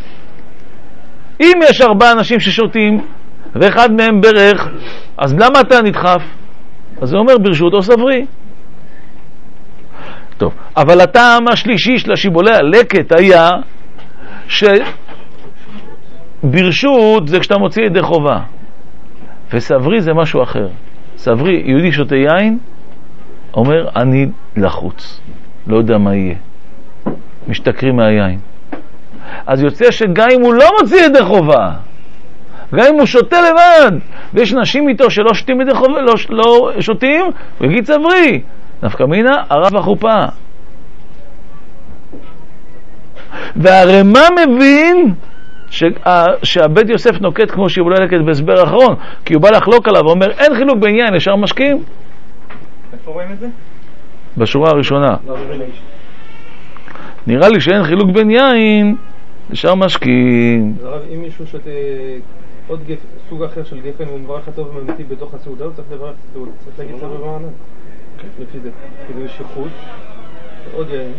אם יש ארבעה אנשים ששותים, ואחד מהם ברך, אז למה אתה נדחף? אז הוא אומר ברשות או סברי. טוב, אבל הטעם השלישי של השיבולי הלקט היה שברשות זה כשאתה מוציא ידי חובה, וסברי זה משהו אחר. סברי, יהודי שותה יין, אומר אני לחוץ, לא יודע מה יהיה, משתכרים מהיין. אז יוצא שגם אם הוא לא מוציא ידי חובה, גם אם הוא שותה לבד, ויש נשים איתו שלא שותים ידי חובה, לא, לא שותים, הוא יגיד סברי. נפקא מינה, הרב החופה. והרמ"א מבין שה, שהבית יוסף נוקט כמו שיבולי הלקט בהסבר האחרון, כי הוא בא לחלוק עליו ואומר אין חילוק בעניין, ישר משקים. איפה רואים את זה? בשורה הראשונה. נראה לי שאין חילוק בין יין לשאר משקים. הרב, אם מישהו שותה עוד גפ... סוג אחר של גפן והוא מברך הטוב וממתיב בתוך הסעודה, הוא צריך לברך, הוא צריך להגיד סברי מרנן. לפי זה, כי זה שכחות, עוד יין.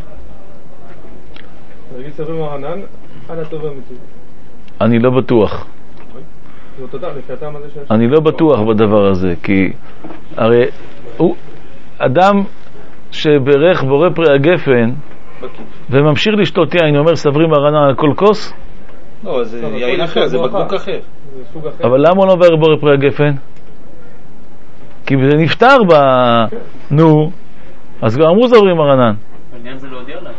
להגיד סברי מרנן על הטוב והמתיב. אני לא בטוח. זה אותו דבר, לפי הטעם הזה שיש. אני לא בטוח בדבר הזה, כי הרי הוא אדם שברך בורא פרי הגפן וממשיך לשתות יין, אומר סברי מרנן על כל כוס? לא, זה יין אחר, זה בקבוק אחר. אבל למה הוא לא מברך בורא פרי הגפן? כי זה נפטר ב... נו, אז גם אמרו סברי מרנן. העניין זה להודיע לנו.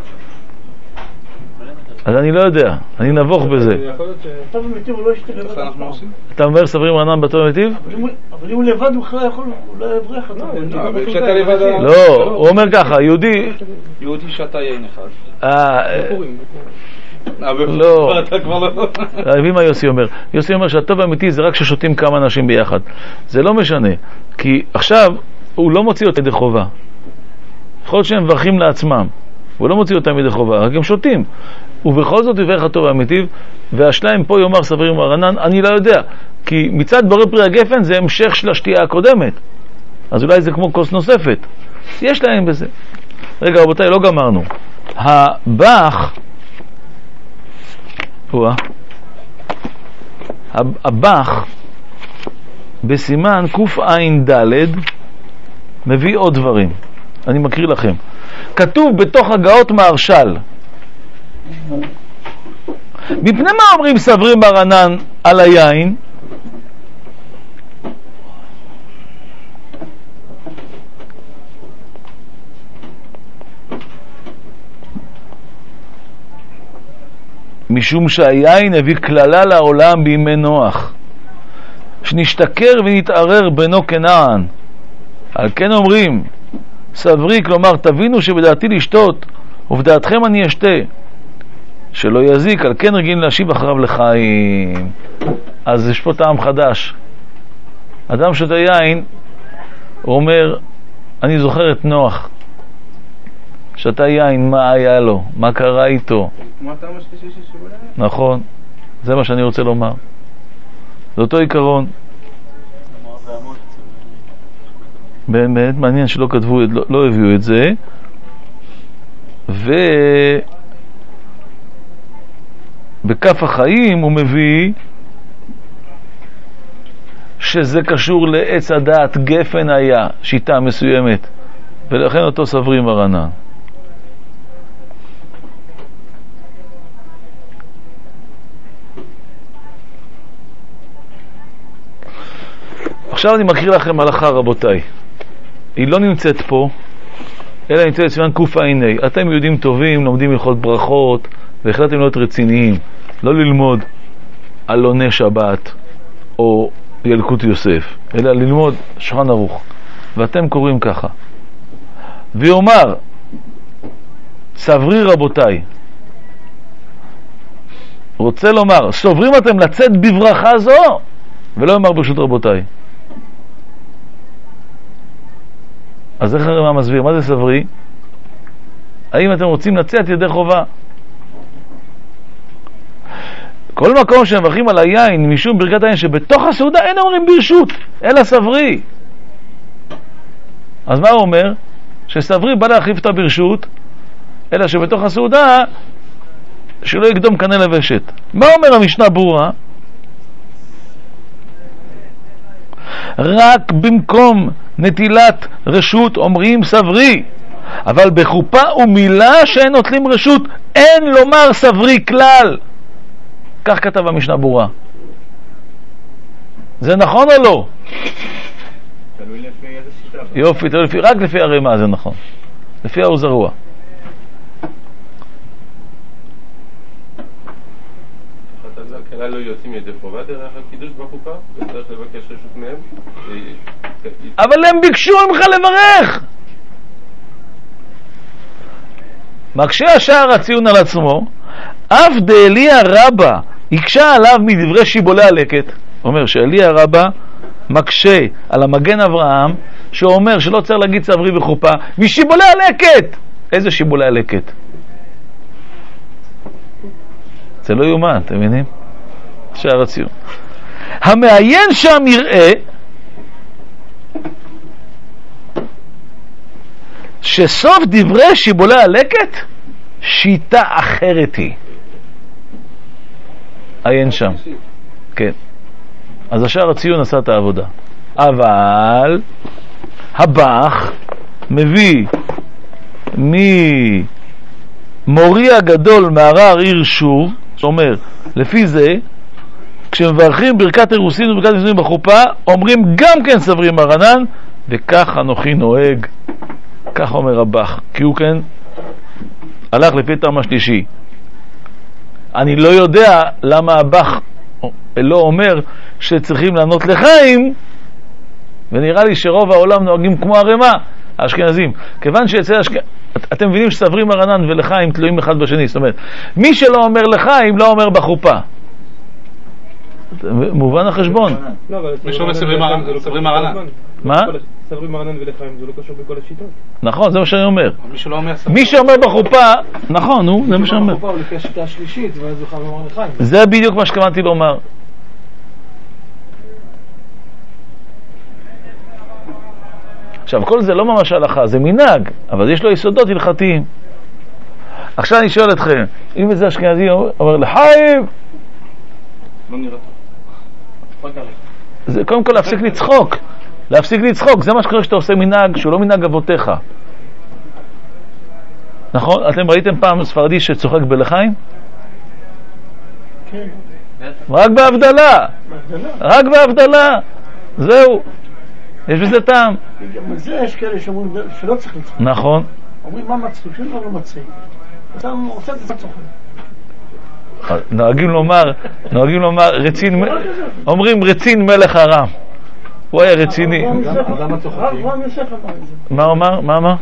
אז אני לא יודע, אני נבוך בזה. טוב ומטיב הוא לא ישתה לבד. אתה אומר סברי מרנן בטוב ומטיב? אבל אם הוא לבד הוא יכול, הוא לא יברך אותו. לא, הוא אומר ככה, יהודי... יהודי שתה יין אחד. לא, רבי מה יוסי אומר? יוסי אומר שהטוב האמיתי זה רק ששותים כמה אנשים ביחד. זה לא משנה, כי עכשיו הוא לא מוציא אותם ידי חובה. יכול להיות שהם מברכים לעצמם, הוא לא מוציא אותם ידי חובה, רק הם שותים. ובכל זאת יברך הטוב האמיתי, והשליים פה יאמר סברי מרנן, אני לא יודע, כי מצד בורא פרי הגפן זה המשך של השתייה הקודמת, אז אולי זה כמו כוס נוספת, יש להם בזה. רגע רבותיי, לא גמרנו. הבח הבח בסימן קע"ד מביא עוד דברים, אני מקריא לכם. כתוב בתוך הגאות מהרש"ל, מפני מה אומרים סברי מרנן על היין? משום שהיין הביא כללה לעולם בימי נוח, שנשתכר ונתערר בנו כנען. על כן אומרים סברי, כלומר תבינו שבדעתי לשתות ובדעתכם אני אשתה, שלא יזיק, על כן רגילים להשיב אחריו לחיים. אז יש פה טעם חדש. אדם שותה יין, הוא אומר, אני זוכר את נוח, שתה יין, מה היה לו, מה קרה איתו. נכון, זה מה שאני רוצה לומר. זה אותו עיקרון. באמת מעניין שלא כתבו, לא, לא הביאו את זה. ובכף החיים הוא מביא שזה קשור לעץ הדעת גפן היה, שיטה מסוימת, ולכן אותו סברי מרנן. עכשיו אני מקריא לכם הלכה רבותיי, היא לא נמצאת פה אלא נמצאת בסימן קע"ה. אתם יהודים טובים, לומדים הלכות ברכות והחלטתם להיות רציניים, לא ללמוד עלוני שבת או ילקוט יוסף, אלא ללמוד שולחן ערוך, ואתם קוראים ככה. ויאמר סברי רבותיי, רוצה לומר סוברים אתם לצאת בברכה זו, ולא יאמר ברשות רבותיי. אז איך הרמ"א מסביר? מה זה סברי? האם אתם רוצים לצאת ידי חובה? כל מקום שמברכים על היין משום ברכת היין שבתוך הסעודה אין אומרים ברשות, אלא סברי. אז מה הוא אומר? שסברי בא להחליף את הברשות, אלא שבתוך הסעודה שלא יקדום קנה לבשת. מה אומר המשנה ברורה? רק במקום נטילת רשות אומרים סברי, אבל בחופה ומילה שאין נוטלים רשות אין לומר סברי כלל. כך כתב המשנה ברורה. זה נכון או לא? תלוי לפי איזה שיטה. יופי, תלוי לפי, רק לפי הרמ"א זה נכון, לפי האוזרוע. כלל לא יוצאים ידי חובה דרך הקידוש בחופה וצריך לבקש רשות מהם, אבל הם ביקשו ממך לברך. מקשה השער הציון על עצמו, אף דאליה רבא הקשה עליו מדברי שיבולי הלקט. אומר שאליה רבא מקשה על המגן אברהם שאומר שלא צריך להגיד סברי בחופה משיבולי הלקט. איזה שיבולי הלקט? זה לא יומן, אתם מבינים? שער הציון. המעיין שם יראה שסוף דברי שיבולי הלקט שיטה אחרת היא. עיין שם. כן. אז השער הציון עשה את העבודה. אבל הבח מביא ממורי הגדול מהר"ר עיר שוב, שאומר, לפי זה, כשמברכים ברכת אירוסין וברכת נישואין בחופה, אומרים גם כן סברים מרנן, וכך אנוכי נוהג. כך אומר הבח, כי הוא כן הלך לפי טעם השלישי. אני לא יודע למה הבח לא אומר שצריכים לענות לחיים, ונראה לי שרוב העולם נוהגים כמו הרמה, האשכנזים. כיוון שאצל האשכנזים, אתם מבינים שסברים מרנן ולחיים תלויים אחד בשני, זאת אומרת, מי שלא אומר לחיים לא אומר בחופה. מובן החשבון. מי שאומר סברים מרנן. מה? סברים מרנן ולחיים, זה לא קשור בכל השיטות. נכון, זה מה שאני אומר. מי שאומר בחופה, נכון, נו, זה מה שאני אומר. בחופה הוא לפי השיטה השלישית, ואז הוא חייב לומר לחיים. זה בדיוק מה שכוונתי לומר. עכשיו, כל זה לא ממש הלכה, זה מנהג, אבל יש לו יסודות הלכתיים. עכשיו אני שואל אתכם, אם איזה אשכנזי אומר לחיים, לא נראה טוב. זה קודם כל להפסיק לצחוק. להפסיק לצחוק, זה מה שקורה שאתה עושה מנהג שהוא לא מנהג אבותיך. נכון? אתם ראיתם פעם ספרדי שצוחק בלחיים? כן. רק בהבדלה. רק בהבדלה. זהו. יש בזה טעם. גם על זה יש כאלה שאומרים שלא צריך לצחוק. נכון. אומרים מה מצחיק, שלא לא מצחיק. אתה עושה את זה צוחק. נוהגים לומר, נוהגים לומר, רצין, אומרים רצין מלך ארם. הוא היה רציני. מה אמר? מה אמר?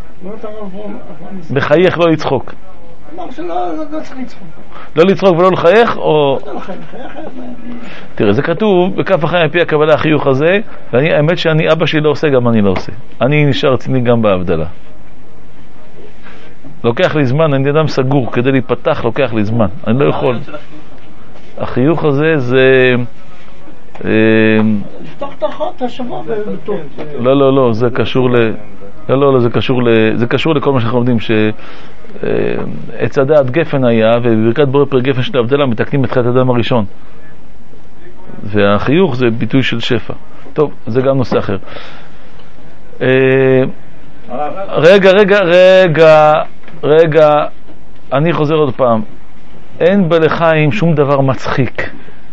בחייך לא לצחוק. אמר שלא צריך לצחוק. לא לצחוק ולא לחייך, או... תראה, זה כתוב בכף החיים על פי הקבלה החיוך הזה, ואני, האמת שאני, אבא שלי לא עושה, גם אני לא עושה. אני נשאר רציני גם בהבדלה. לוקח לי זמן, אני אדם סגור, כדי להיפתח לוקח לי זמן, אני לא יכול. החיוך הזה זה... לפתוח את האחת, השבוע ובטוב. לא, לא, לא, זה קשור ל... לא, לא, לא, זה קשור ל... זה קשור לכל מה שאנחנו לומדים, שעץ הדעת גפן היה, ובברכת בורא פר גפן של ההבדלה מתקנים את חטא האדם הראשון. והחיוך זה ביטוי של שפע. טוב, זה גם נושא אחר. רגע, רגע, רגע, רגע, אני חוזר עוד פעם. אין בלחיים שום דבר מצחיק.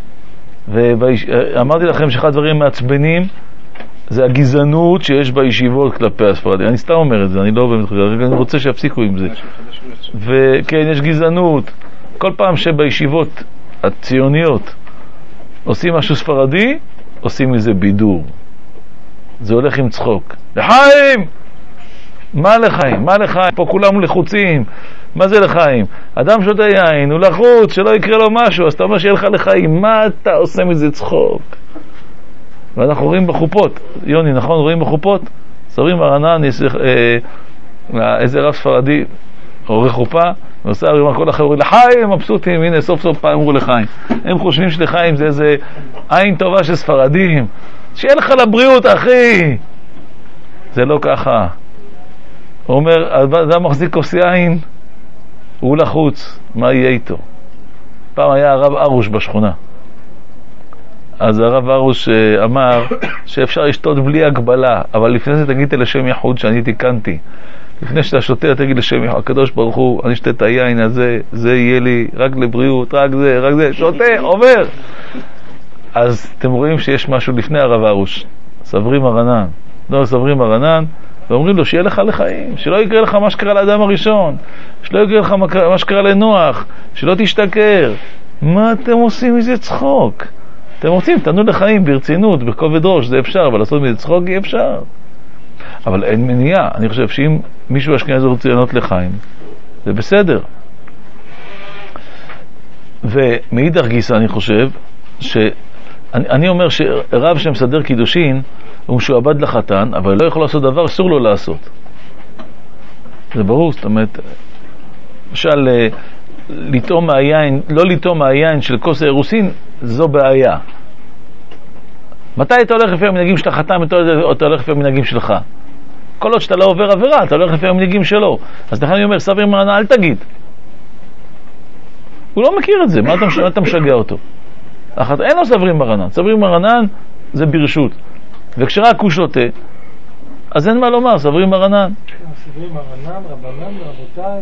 ואמרתי לכם שאחד הדברים מעצבנים זה הגזענות שיש בישיבות כלפי הספרדים. אני סתם אומר את זה, אני לא באמת חושב, אני רוצה שיפסיקו עם זה. וכן, יש גזענות. כל פעם שבישיבות הציוניות עושים משהו ספרדי, עושים מזה בידור. זה הולך עם צחוק. לחיים! מה לחיים? מה לחיים? פה כולם לחוצים. מה זה לחיים? אדם שותה יין, הוא לחוץ, שלא יקרה לו משהו, אז אתה אומר שיהיה לך לחיים. מה אתה עושה מזה צחוק? ואנחנו רואים בחופות, יוני, נכון? רואים בחופות? סברים מרנן, אה, איזה רב ספרדי, עורך חופה, ועושה הרימה כל אחר, אומרים לחיים, מבסוטים, הנה סוף סוף פעם אמרו לחיים. הם חושבים שלחיים זה איזה עין טובה של ספרדים. שיהיה לך לבריאות, אחי! זה לא ככה. הוא אומר, אדם מחזיק כוס יין, הוא לחוץ, מה יהיה איתו? פעם היה הרב ארוש בשכונה. אז הרב ארוש אמר שאפשר לשתות בלי הגבלה, אבל לפני זה תגיד לשם יחוד שאני תיקנתי. לפני שאתה שותה תגיד לשם יחוד, הקדוש ברוך הוא, אני שתה את היין הזה, זה יהיה לי רק לבריאות, רק זה, רק זה, שותה, עובר. אז אתם רואים שיש משהו לפני הרב ארוש, סברים מרנן, לא סברים מרנן, ואומרים לו שיהיה לך לחיים, שלא יקרה לך מה שקרה לאדם הראשון, שלא יקרה לך מה שקרה לנוח, שלא תשתכר. מה אתם עושים מזה צחוק? אתם רוצים, תנו לחיים ברצינות, בכובד ראש, זה אפשר, אבל לעשות מזה צחוק אי אפשר. אבל אין מניעה, אני חושב שאם מישהו אשכנזי רוצה לענות לחיים, זה בסדר. ומאידך גיסא אני חושב, שאני, אני אומר שרב שמסדר קידושין, הוא משועבד לחתן, אבל לא יכול לעשות דבר, אסור לו לעשות. זה ברור, זאת אומרת, למשל, לטעום מהיין, לא לטעום מהיין של כוס האירוסין, זו בעיה. מתי אתה הולך לפי המנהגים של החתם, או אתה הולך לפי המנהגים שלך? כל עוד שאתה לא עובר עבירה, אתה הולך לפי המנהגים שלו. אז לכן אני אומר, סברי מרנן, אל תגיד. הוא לא מכיר את זה, מה אתה, מה אתה משגע אותו? אין לו סברי מרנן. סברי מרנן זה ברשות. וכשרק הוא שותה, אז אין מה לומר, סברי מרנן. סברי מרנן, רבנן ורבותיי.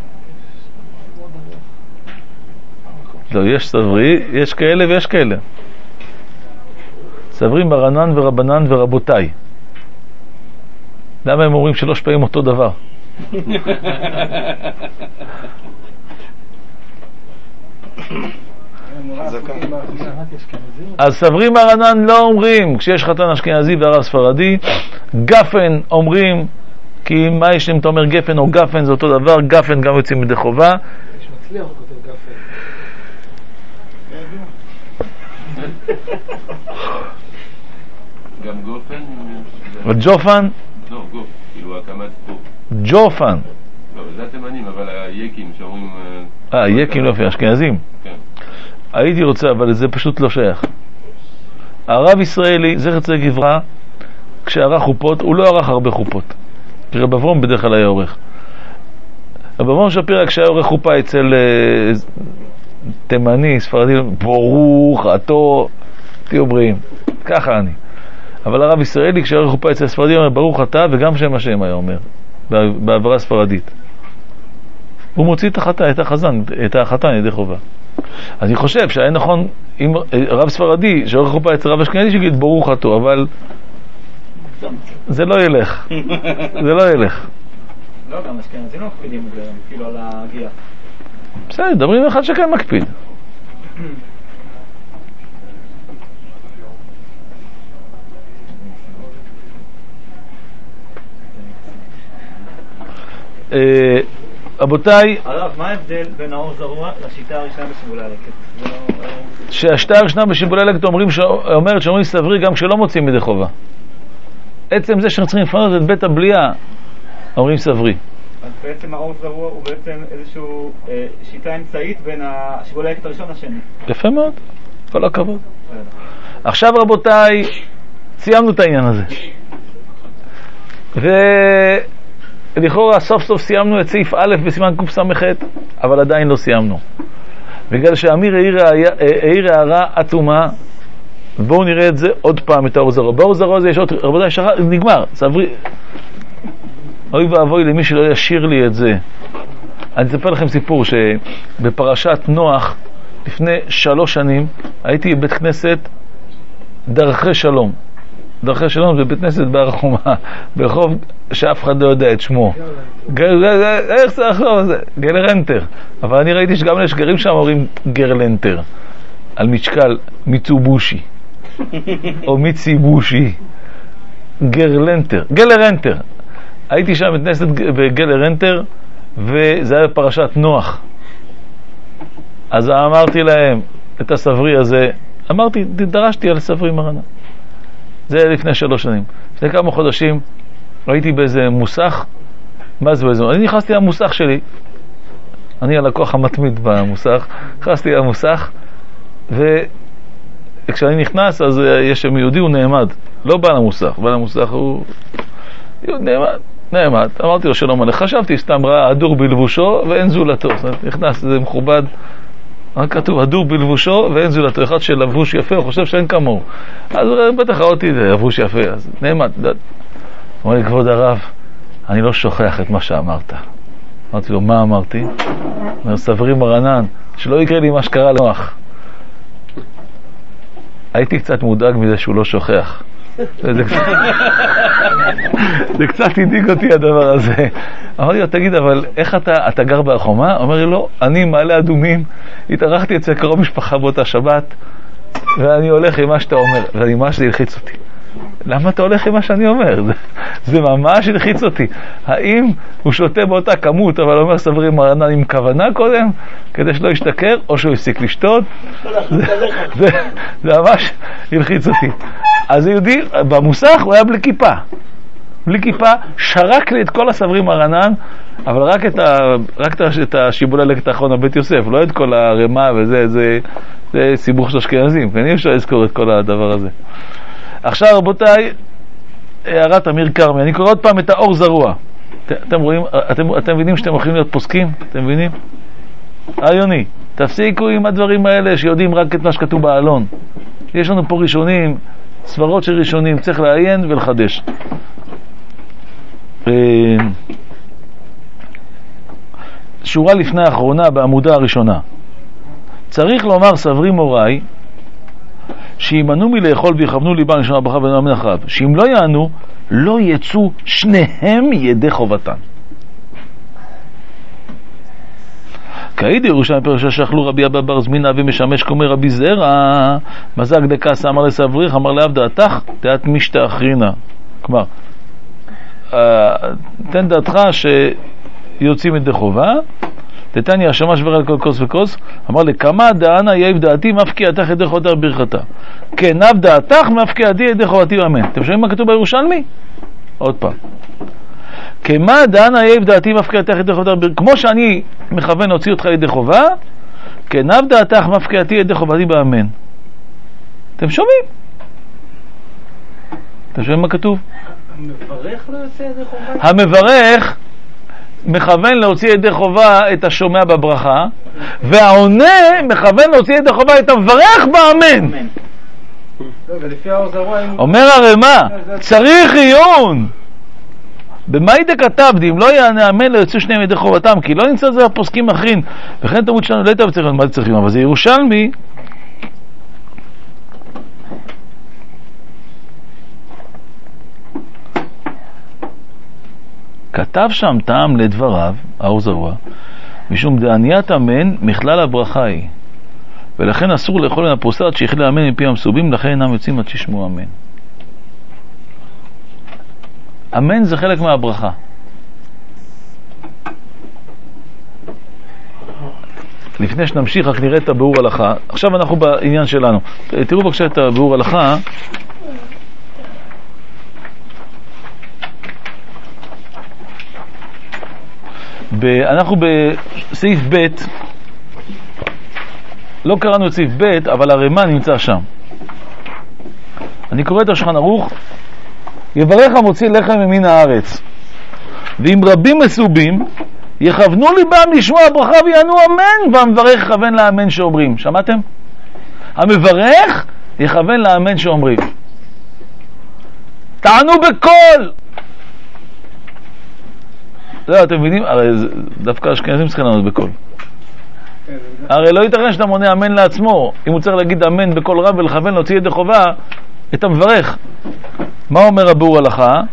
לא, יש סברי, יש כאלה ויש כאלה. סברי מרנן ורבנן ורבותיי. למה הם אומרים שלוש פעמים אותו דבר? אז סברי מרנן לא אומרים כשיש חתן אשכנזי והרב ספרדי. גפן אומרים, כי מה יש אם אתה אומר גפן או גפן זה אותו דבר. גפן גם יוצאים מדי חובה. יש מצליח הוא כותב גפן. גם גופן? וג'ופן? לא, גוף, כאילו הקמת פה. ג'ופן. לא, זה התימנים, אבל היקים שאומרים... אה, יקים לא, אשכנזים. כן. הייתי רוצה, אבל זה פשוט לא שייך. הרב ישראלי, זכר צדיק לברכה, כשערך חופות, הוא לא ערך הרבה חופות. רב אברום בדרך כלל היה עורך. רב אברום שפירא, כשהיה עורך חופה אצל uh, תימני, ספרדי, ברוך, עתו, תהיו בריאים. ככה אני. אבל הרב ישראלי, כשהיה עורך חופה אצל ספרדי, אומר, ברוך אתה, וגם שם השם היה אומר, בעברה ספרדית. הוא מוציא את החתן, את החזן, את החתן ידי חובה. אז אני חושב שהיה נכון אם רב ספרדי שעורך חופה אצל רב אשכנזי שיגיד ברוך אתה, אבל זה לא ילך. זה לא ילך. לא, גם אשכנזים לא מקפידים כאילו על ההגיע. בסדר, דברים אחד שכן מקפיד. רבותיי, הרב, מה ההבדל בין האור זרוע לשיטה הראשונה בשיבולי הלקט? שהשיטה הראשונה בשיבולי הלקט אומרת שאומרים סברי גם כשלא מוצאים ידי חובה. עצם זה שאנחנו צריכים לפנות את בית הבליעה, אומרים סברי. אז בעצם האור זרוע הוא בעצם איזושהי אה, שיטה אמצעית בין השיבולי הלקט הראשון לשני. יפה מאוד, כל הכבוד. עכשיו רבותיי, סיימנו את העניין הזה. ו... לכאורה סוף סוף סיימנו את סעיף א' בסימן קס"ח, אבל עדיין לא סיימנו. בגלל שאמיר העיר הערה עצומה, בואו נראה את זה עוד פעם, את האור זרוע. באור זרוע זה יש עוד, רבותיי, שחר, נגמר, סברי. אוי ואבוי למי שלא ישיר לי את זה. אני אספר לכם סיפור שבפרשת נוח, לפני שלוש שנים, הייתי בבית כנסת דרכי שלום. דרכי שלום זה בית כנסת בהר חומה, ברחוב שאף אחד לא יודע את שמו. איך זה לחשוב על זה? גלרנטר. אבל אני ראיתי שגם אלה שגרים שם אומרים גרלנטר. על משקל מיצובושי. או מיציבושי. גרלנטר. גלרנטר. הייתי שם בית כנסת בגלרנטר, וזה היה פרשת נוח. אז אמרתי להם את הסברי הזה, אמרתי, דרשתי על סברי מרנן. זה לפני שלוש שנים. לפני כמה חודשים ראיתי באיזה מוסך, מה זה באיזה? אני נכנסתי למוסך שלי, אני הלקוח המתמיד במוסך, נכנסתי למוסך, וכשאני נכנס אז יש שם יהודי, הוא נעמד, לא בא למוסך, בא למוסך הוא נעמד, נעמד. אמרתי לו שלום עליך, חשבתי סתם ראה הדור בלבושו ואין זולתו, נכנס, זה מכובד, רק כתוב, הדור בלבושו ואין זולתו, אחד שלבוש יפה, הוא חושב שאין כמוהו. אז בטח ראיתי, זה לבוש יפה, אז נעמד. אמר לי, כבוד הרב, אני לא שוכח את מה שאמרת. אמרתי לו, מה אמרתי? אומר, סברי מרנן, שלא יקרה לי מה שקרה לנוח. הייתי קצת מודאג מזה שהוא לא שוכח. זה קצת, זה קצת הדאיג אותי הדבר הזה. אמרתי לו, תגיד, אבל איך אתה, אתה גר בהר-חומה? אומר לי, לא, אני מעלה אדומים, התארחתי אצל קרוב משפחה באותה שבת, ואני הולך עם מה שאתה אומר, ואני ממש זה הלחיץ אותי. למה אתה הולך עם מה שאני אומר? זה, זה ממש הלחיץ אותי. האם הוא שותה באותה כמות, אבל אומר סברי מרנן עם כוונה קודם, כדי שלא ישתכר, או שהוא הפסיק לשתות? זה, זה, זה ממש הלחיץ אותי. אז יהודי, במוסך הוא היה בלי כיפה. בלי כיפה, שרק לי את כל הסברים הרנן, אבל רק את, ה, רק את השיבולי לקט האחרון הבית יוסף, לא את כל הרמה וזה, זה, זה סיבוך של אשכנזים, כן, אי אפשר לזכור את כל הדבר הזה. עכשיו רבותיי, הערת אמיר כרמי, אני קורא עוד פעם את האור זרוע. את, אתם רואים, אתם, אתם מבינים שאתם הולכים להיות פוסקים? אתם מבינים? היוני, תפסיקו עם הדברים האלה שיודעים רק את מה שכתוב בעלון. יש לנו פה ראשונים, סברות של ראשונים, צריך לעיין ולחדש. שורה לפני האחרונה בעמודה הראשונה. צריך לומר סברים מוריי שימנעו מלאכול ויכוונו ליבם לשמוע ברכה ונאמן אחריו, שאם לא יענו לא יצאו שניהם ידי חובתן. כעיד ירושלים פרשה שאכלו רבי אבא בר זמינה ומשמש כמו רבי זרע, מזג דקס אמר לסבריך אמר לאב דעתך דעת משתה אחרינה. כלומר, תן דעתך שיוצאים ידי חובה, תתניה השמש ורל כל כוס וכוס, אמר לכמה דענה יאיב דעתי מפקיעתך ידי חובתה ברכתה, כן אב דעתך מפקיעתי ידי חובתי ואמן. אתם שומעים מה כתוב בירושלמי? עוד פעם, כמה דענה יאיב דעתי מפקיעתך ידי חובתה ברכתה, כמו שאני מכוון להוציא אותך ידי חובה, כן אב דעתך מפקיעתי ידי חובתי ואמן. אתם שומעים? אתם שומעים מה כתוב? המברך לא יוצא ידי חובה? המברך מכוון להוציא ידי חובה את השומע בברכה, והעונה מכוון להוציא ידי חובה את המברך באמן. אומר הרמ"א, צריך עיון. במאי דכתבדי, אם לא יענה אמן לא יוצאו שניהם ידי חובתם, כי לא נמצא את זה בפוסקים אחרים, וכן תמות שלנו לא הייתה בצריך מה זה צריכים, אבל זה ירושלמי. כתב שם טעם לדבריו, האור זרוע, משום דעניית אמן מכלל הברכה היא, ולכן אסור לאכול מן הפרוסת שיכלה אמן מפי המסובים, לכן אינם יוצאים עד שישמעו אמן. אמן זה חלק מהברכה. לפני שנמשיך רק נראה את הביאור הלכה. עכשיו אנחנו בעניין שלנו. תראו בבקשה את הביאור הלכה. אנחנו בסעיף ב', לא קראנו את סעיף ב', אבל הרמ"א נמצא שם. אני קורא את השולחן ערוך, יברך המוציא לחם ממין הארץ, ואם רבים מסובים יכוונו ליבם לשמוע ברכה ויענו אמן, והמברך יכוון לאמן שאומרים. שמעתם? המברך יכוון לאמן שאומרים. תענו בקול. לא, אתם מבינים? הרי דווקא אשכנזים צריכים לענות בקול. הרי לא יתכן שאתה מונה אמן לעצמו, אם הוא צריך להגיד אמן בקול רב ולכוון להוציא ידי חובה את המברך. מה אומר הביאור הלכה?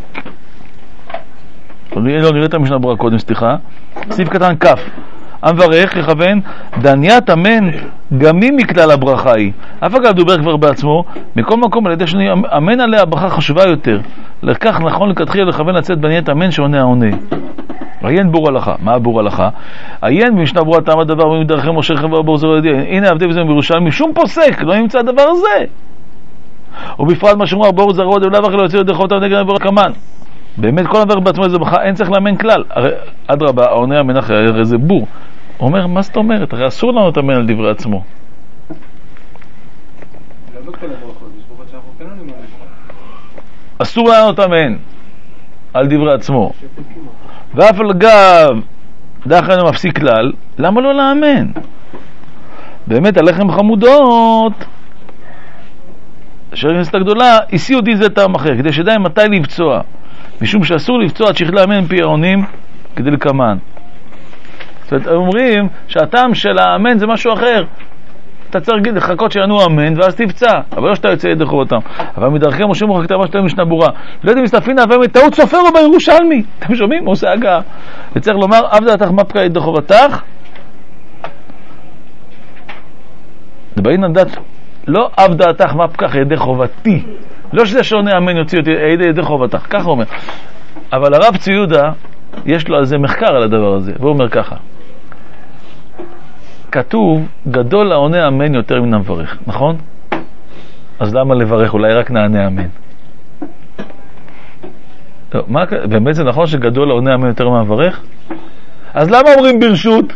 לא נראה את המשנה ברורה קודם, סליחה. סעיף קטן כף, המברך יכוון דעניית אמן גם היא מכלל הברכה היא, אף אגב דובר כבר בעצמו מכל מקום על ידי שני אמן עליה הברכה חשובה יותר, לכך נכון לכתחילה לכוון לצאת בעניית אמן שעונה העונה. עיין בור הלכה. מה הבור הלכה? עיין במשנה ברורה טעם הדבר ומדרכי משה חבר בור זרוע ידיע, הנה עבדי וזה בירושלמי, שום פוסק לא נמצא הדבר הזה, ובפרט מה שאומר בור זרוע ידיע ולאו אחרי לא יוצא ידי חובתם נגד הבור כמן. באמת כל הדבר בעצמו זה ברכה, אין צריך לאמן כלל. הרי אדרבה, העונה אמן אחרי, הרי זה בור. הוא אומר, מה זאת אומרת? הרי אסור לנו את אמן על דברי עצמו. אסור לנו את אמן על דברי עצמו. ואף על גב דאחרנו מפסיק כלל, למה לא לאמן? באמת הלחם חמודות אשר הכנסת הגדולה הסיעו די זה טעם אחר, כדי שדאי מתי לבצוע, משום שאסור לבצוע עד שיכלה אמן פי העונים כדי לקמן. זאת אומרת, אומרים שהטעם של האמן זה משהו אחר, אתה צריך לחכות שיענו אמן ואז תבצע, אבל לא שאתה יוצא ידי חובתם. אבל מדרכי משה מוכר כתבה שלהם משנה ברורה, לא יודעים מסתפין אף אמת טעות סופר או בירושלמי. אתם שומעים? עושה הגעה. וצריך לומר אף דעתך מפקע ידי חובתך, דבעין הדת לא אף דעתך מפקח ידי חובתי, לא שזה שעונה אמן יוציא אותי ידי ידי חובתך, ככה אומר. אבל הרב צבי יהודה יש לו על זה מחקר על הדבר הזה, והוא אומר ככה, כתוב גדול העונה אמן יותר מן המברך, נכון? אז למה לברך? אולי רק נענה אמן. טוב, מה, באמת זה נכון שגדול העונה אמן יותר מהמברך? אז למה אומרים ברשות?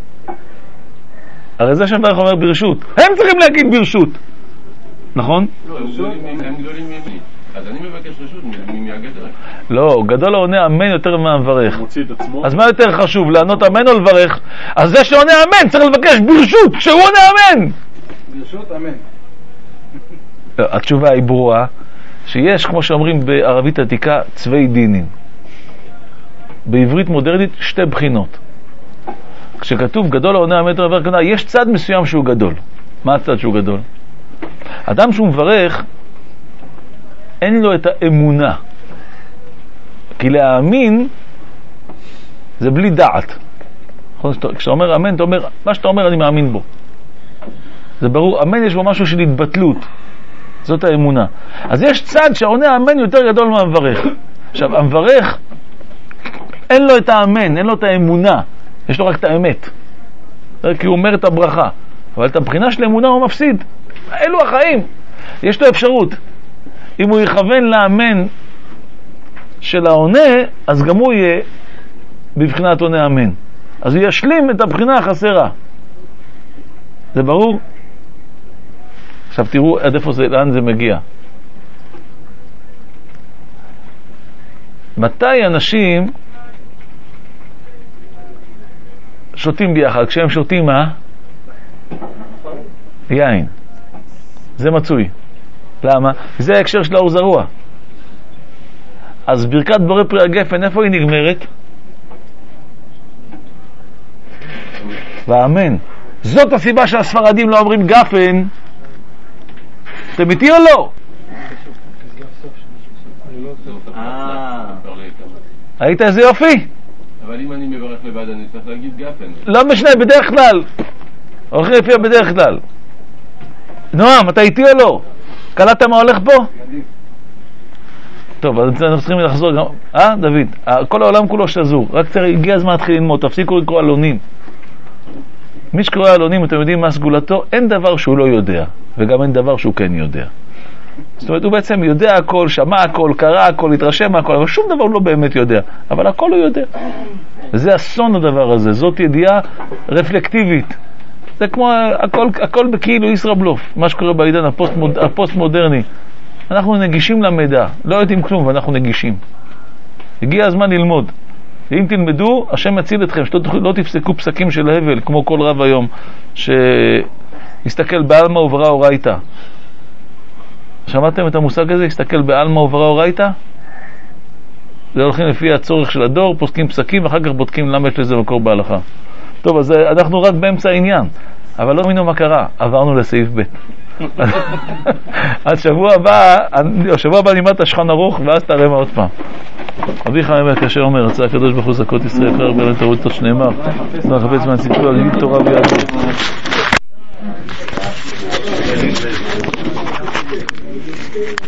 הרי זה שמברך אומר ברשות. הם צריכים להגיד ברשות. נכון? לא, הם גדולים ממני. אז אני מבקש רשות מהגדר. לא, גדול העונה אמן יותר מהמברך. מוציא את עצמו. אז מה יותר חשוב, לענות אמן או לברך? אז זה שעונה אמן צריך לבקש ברשות כשהוא עונה אמן. ברשות אמן. התשובה היא ברורה, שיש, כמו שאומרים בערבית עתיקה, צווי דינים. בעברית מודרנית שתי בחינות. כשכתוב גדול העונה אמן יותר מהמברך, יש צד מסוים שהוא גדול. מה הצד שהוא גדול? אדם שהוא מברך, אין לו את האמונה. כי להאמין זה בלי דעת. כשאתה אומר אמן, אתה אומר, מה שאתה אומר אני מאמין בו. זה ברור, אמן יש בו משהו של התבטלות. זאת האמונה. אז יש צד שהעונה אמן יותר גדול מהמברך. עכשיו, המברך אין לו את האמן, אין לו את האמונה. יש לו רק את האמת. כי הוא אומר את הברכה. אבל את הבחינה של האמונה הוא מפסיד. אלו החיים. יש לו אפשרות. אם הוא יכוון לאמן של העונה, אז גם הוא יהיה בבחינת עונה אמן. אז הוא ישלים את הבחינה החסרה. זה ברור? עכשיו תראו עד איפה זה, לאן זה מגיע. מתי אנשים שותים ביחד? כשהם שותים מה? יין. זה מצוי. למה? זה ההקשר של האור זרוע. אז ברכת בורא פרי הגפן, איפה היא נגמרת? ואמן. זאת הסיבה שהספרדים לא אומרים גפן. אתם איתי או לא? היית איזה יופי? אבל אם אני מברך לבד אני צריך להגיד גפן. לא משנה, בדרך כלל. הולכים לפי בדרך כלל. נועם, אתה איתי או לא? קלטת מה הולך פה? טוב, אז אנחנו צריכים לחזור גם... אה, דוד? כל העולם כולו שזור. רק צריך, הגיע הזמן להתחיל ללמוד. תפסיקו לקרוא אלונים. מי שקורא אלונים, אתם יודעים מה סגולתו? אין דבר שהוא לא יודע. וגם אין דבר שהוא כן יודע. זאת אומרת, הוא בעצם יודע הכל, שמע הכל, קרא הכל, התרשם הכל, אבל שום דבר הוא לא באמת יודע. אבל הכל הוא יודע. וזה אסון הדבר הזה. זאת ידיעה רפלקטיבית. זה כמו הכל, הכל בכאילו ישראבלוף, מה שקורה בעידן הפוסט, הפוסט מודרני. אנחנו נגישים למידע, לא יודעים כלום ואנחנו נגישים. הגיע הזמן ללמוד. ואם תלמדו, השם יציל אתכם, שלא לא תפסקו פסקים של הבל, כמו כל רב היום, שיסתכל באלמה וברא אורייתא. שמעתם את המושג הזה? יסתכל באלמה וברא אורייתא? זה הולכים לפי הצורך של הדור, פוסקים פסקים, ואחר כך בודקים למה יש לזה מקור בהלכה. טוב, אז אנחנו רק באמצע העניין, אבל לא מינו מה קרה, עברנו לסעיף ב'. אז שבוע הבא, שבוע הבא נלמד את השולחן ערוך, ואז תראה מה עוד פעם. רבי חיים כאשר אומר, רצה הקדוש ברוך הוא זכות ישראל, כבר הרבה לתורות תוך שנאמר, לא חפץ מהציטוט, להגיד תורה ויהדות.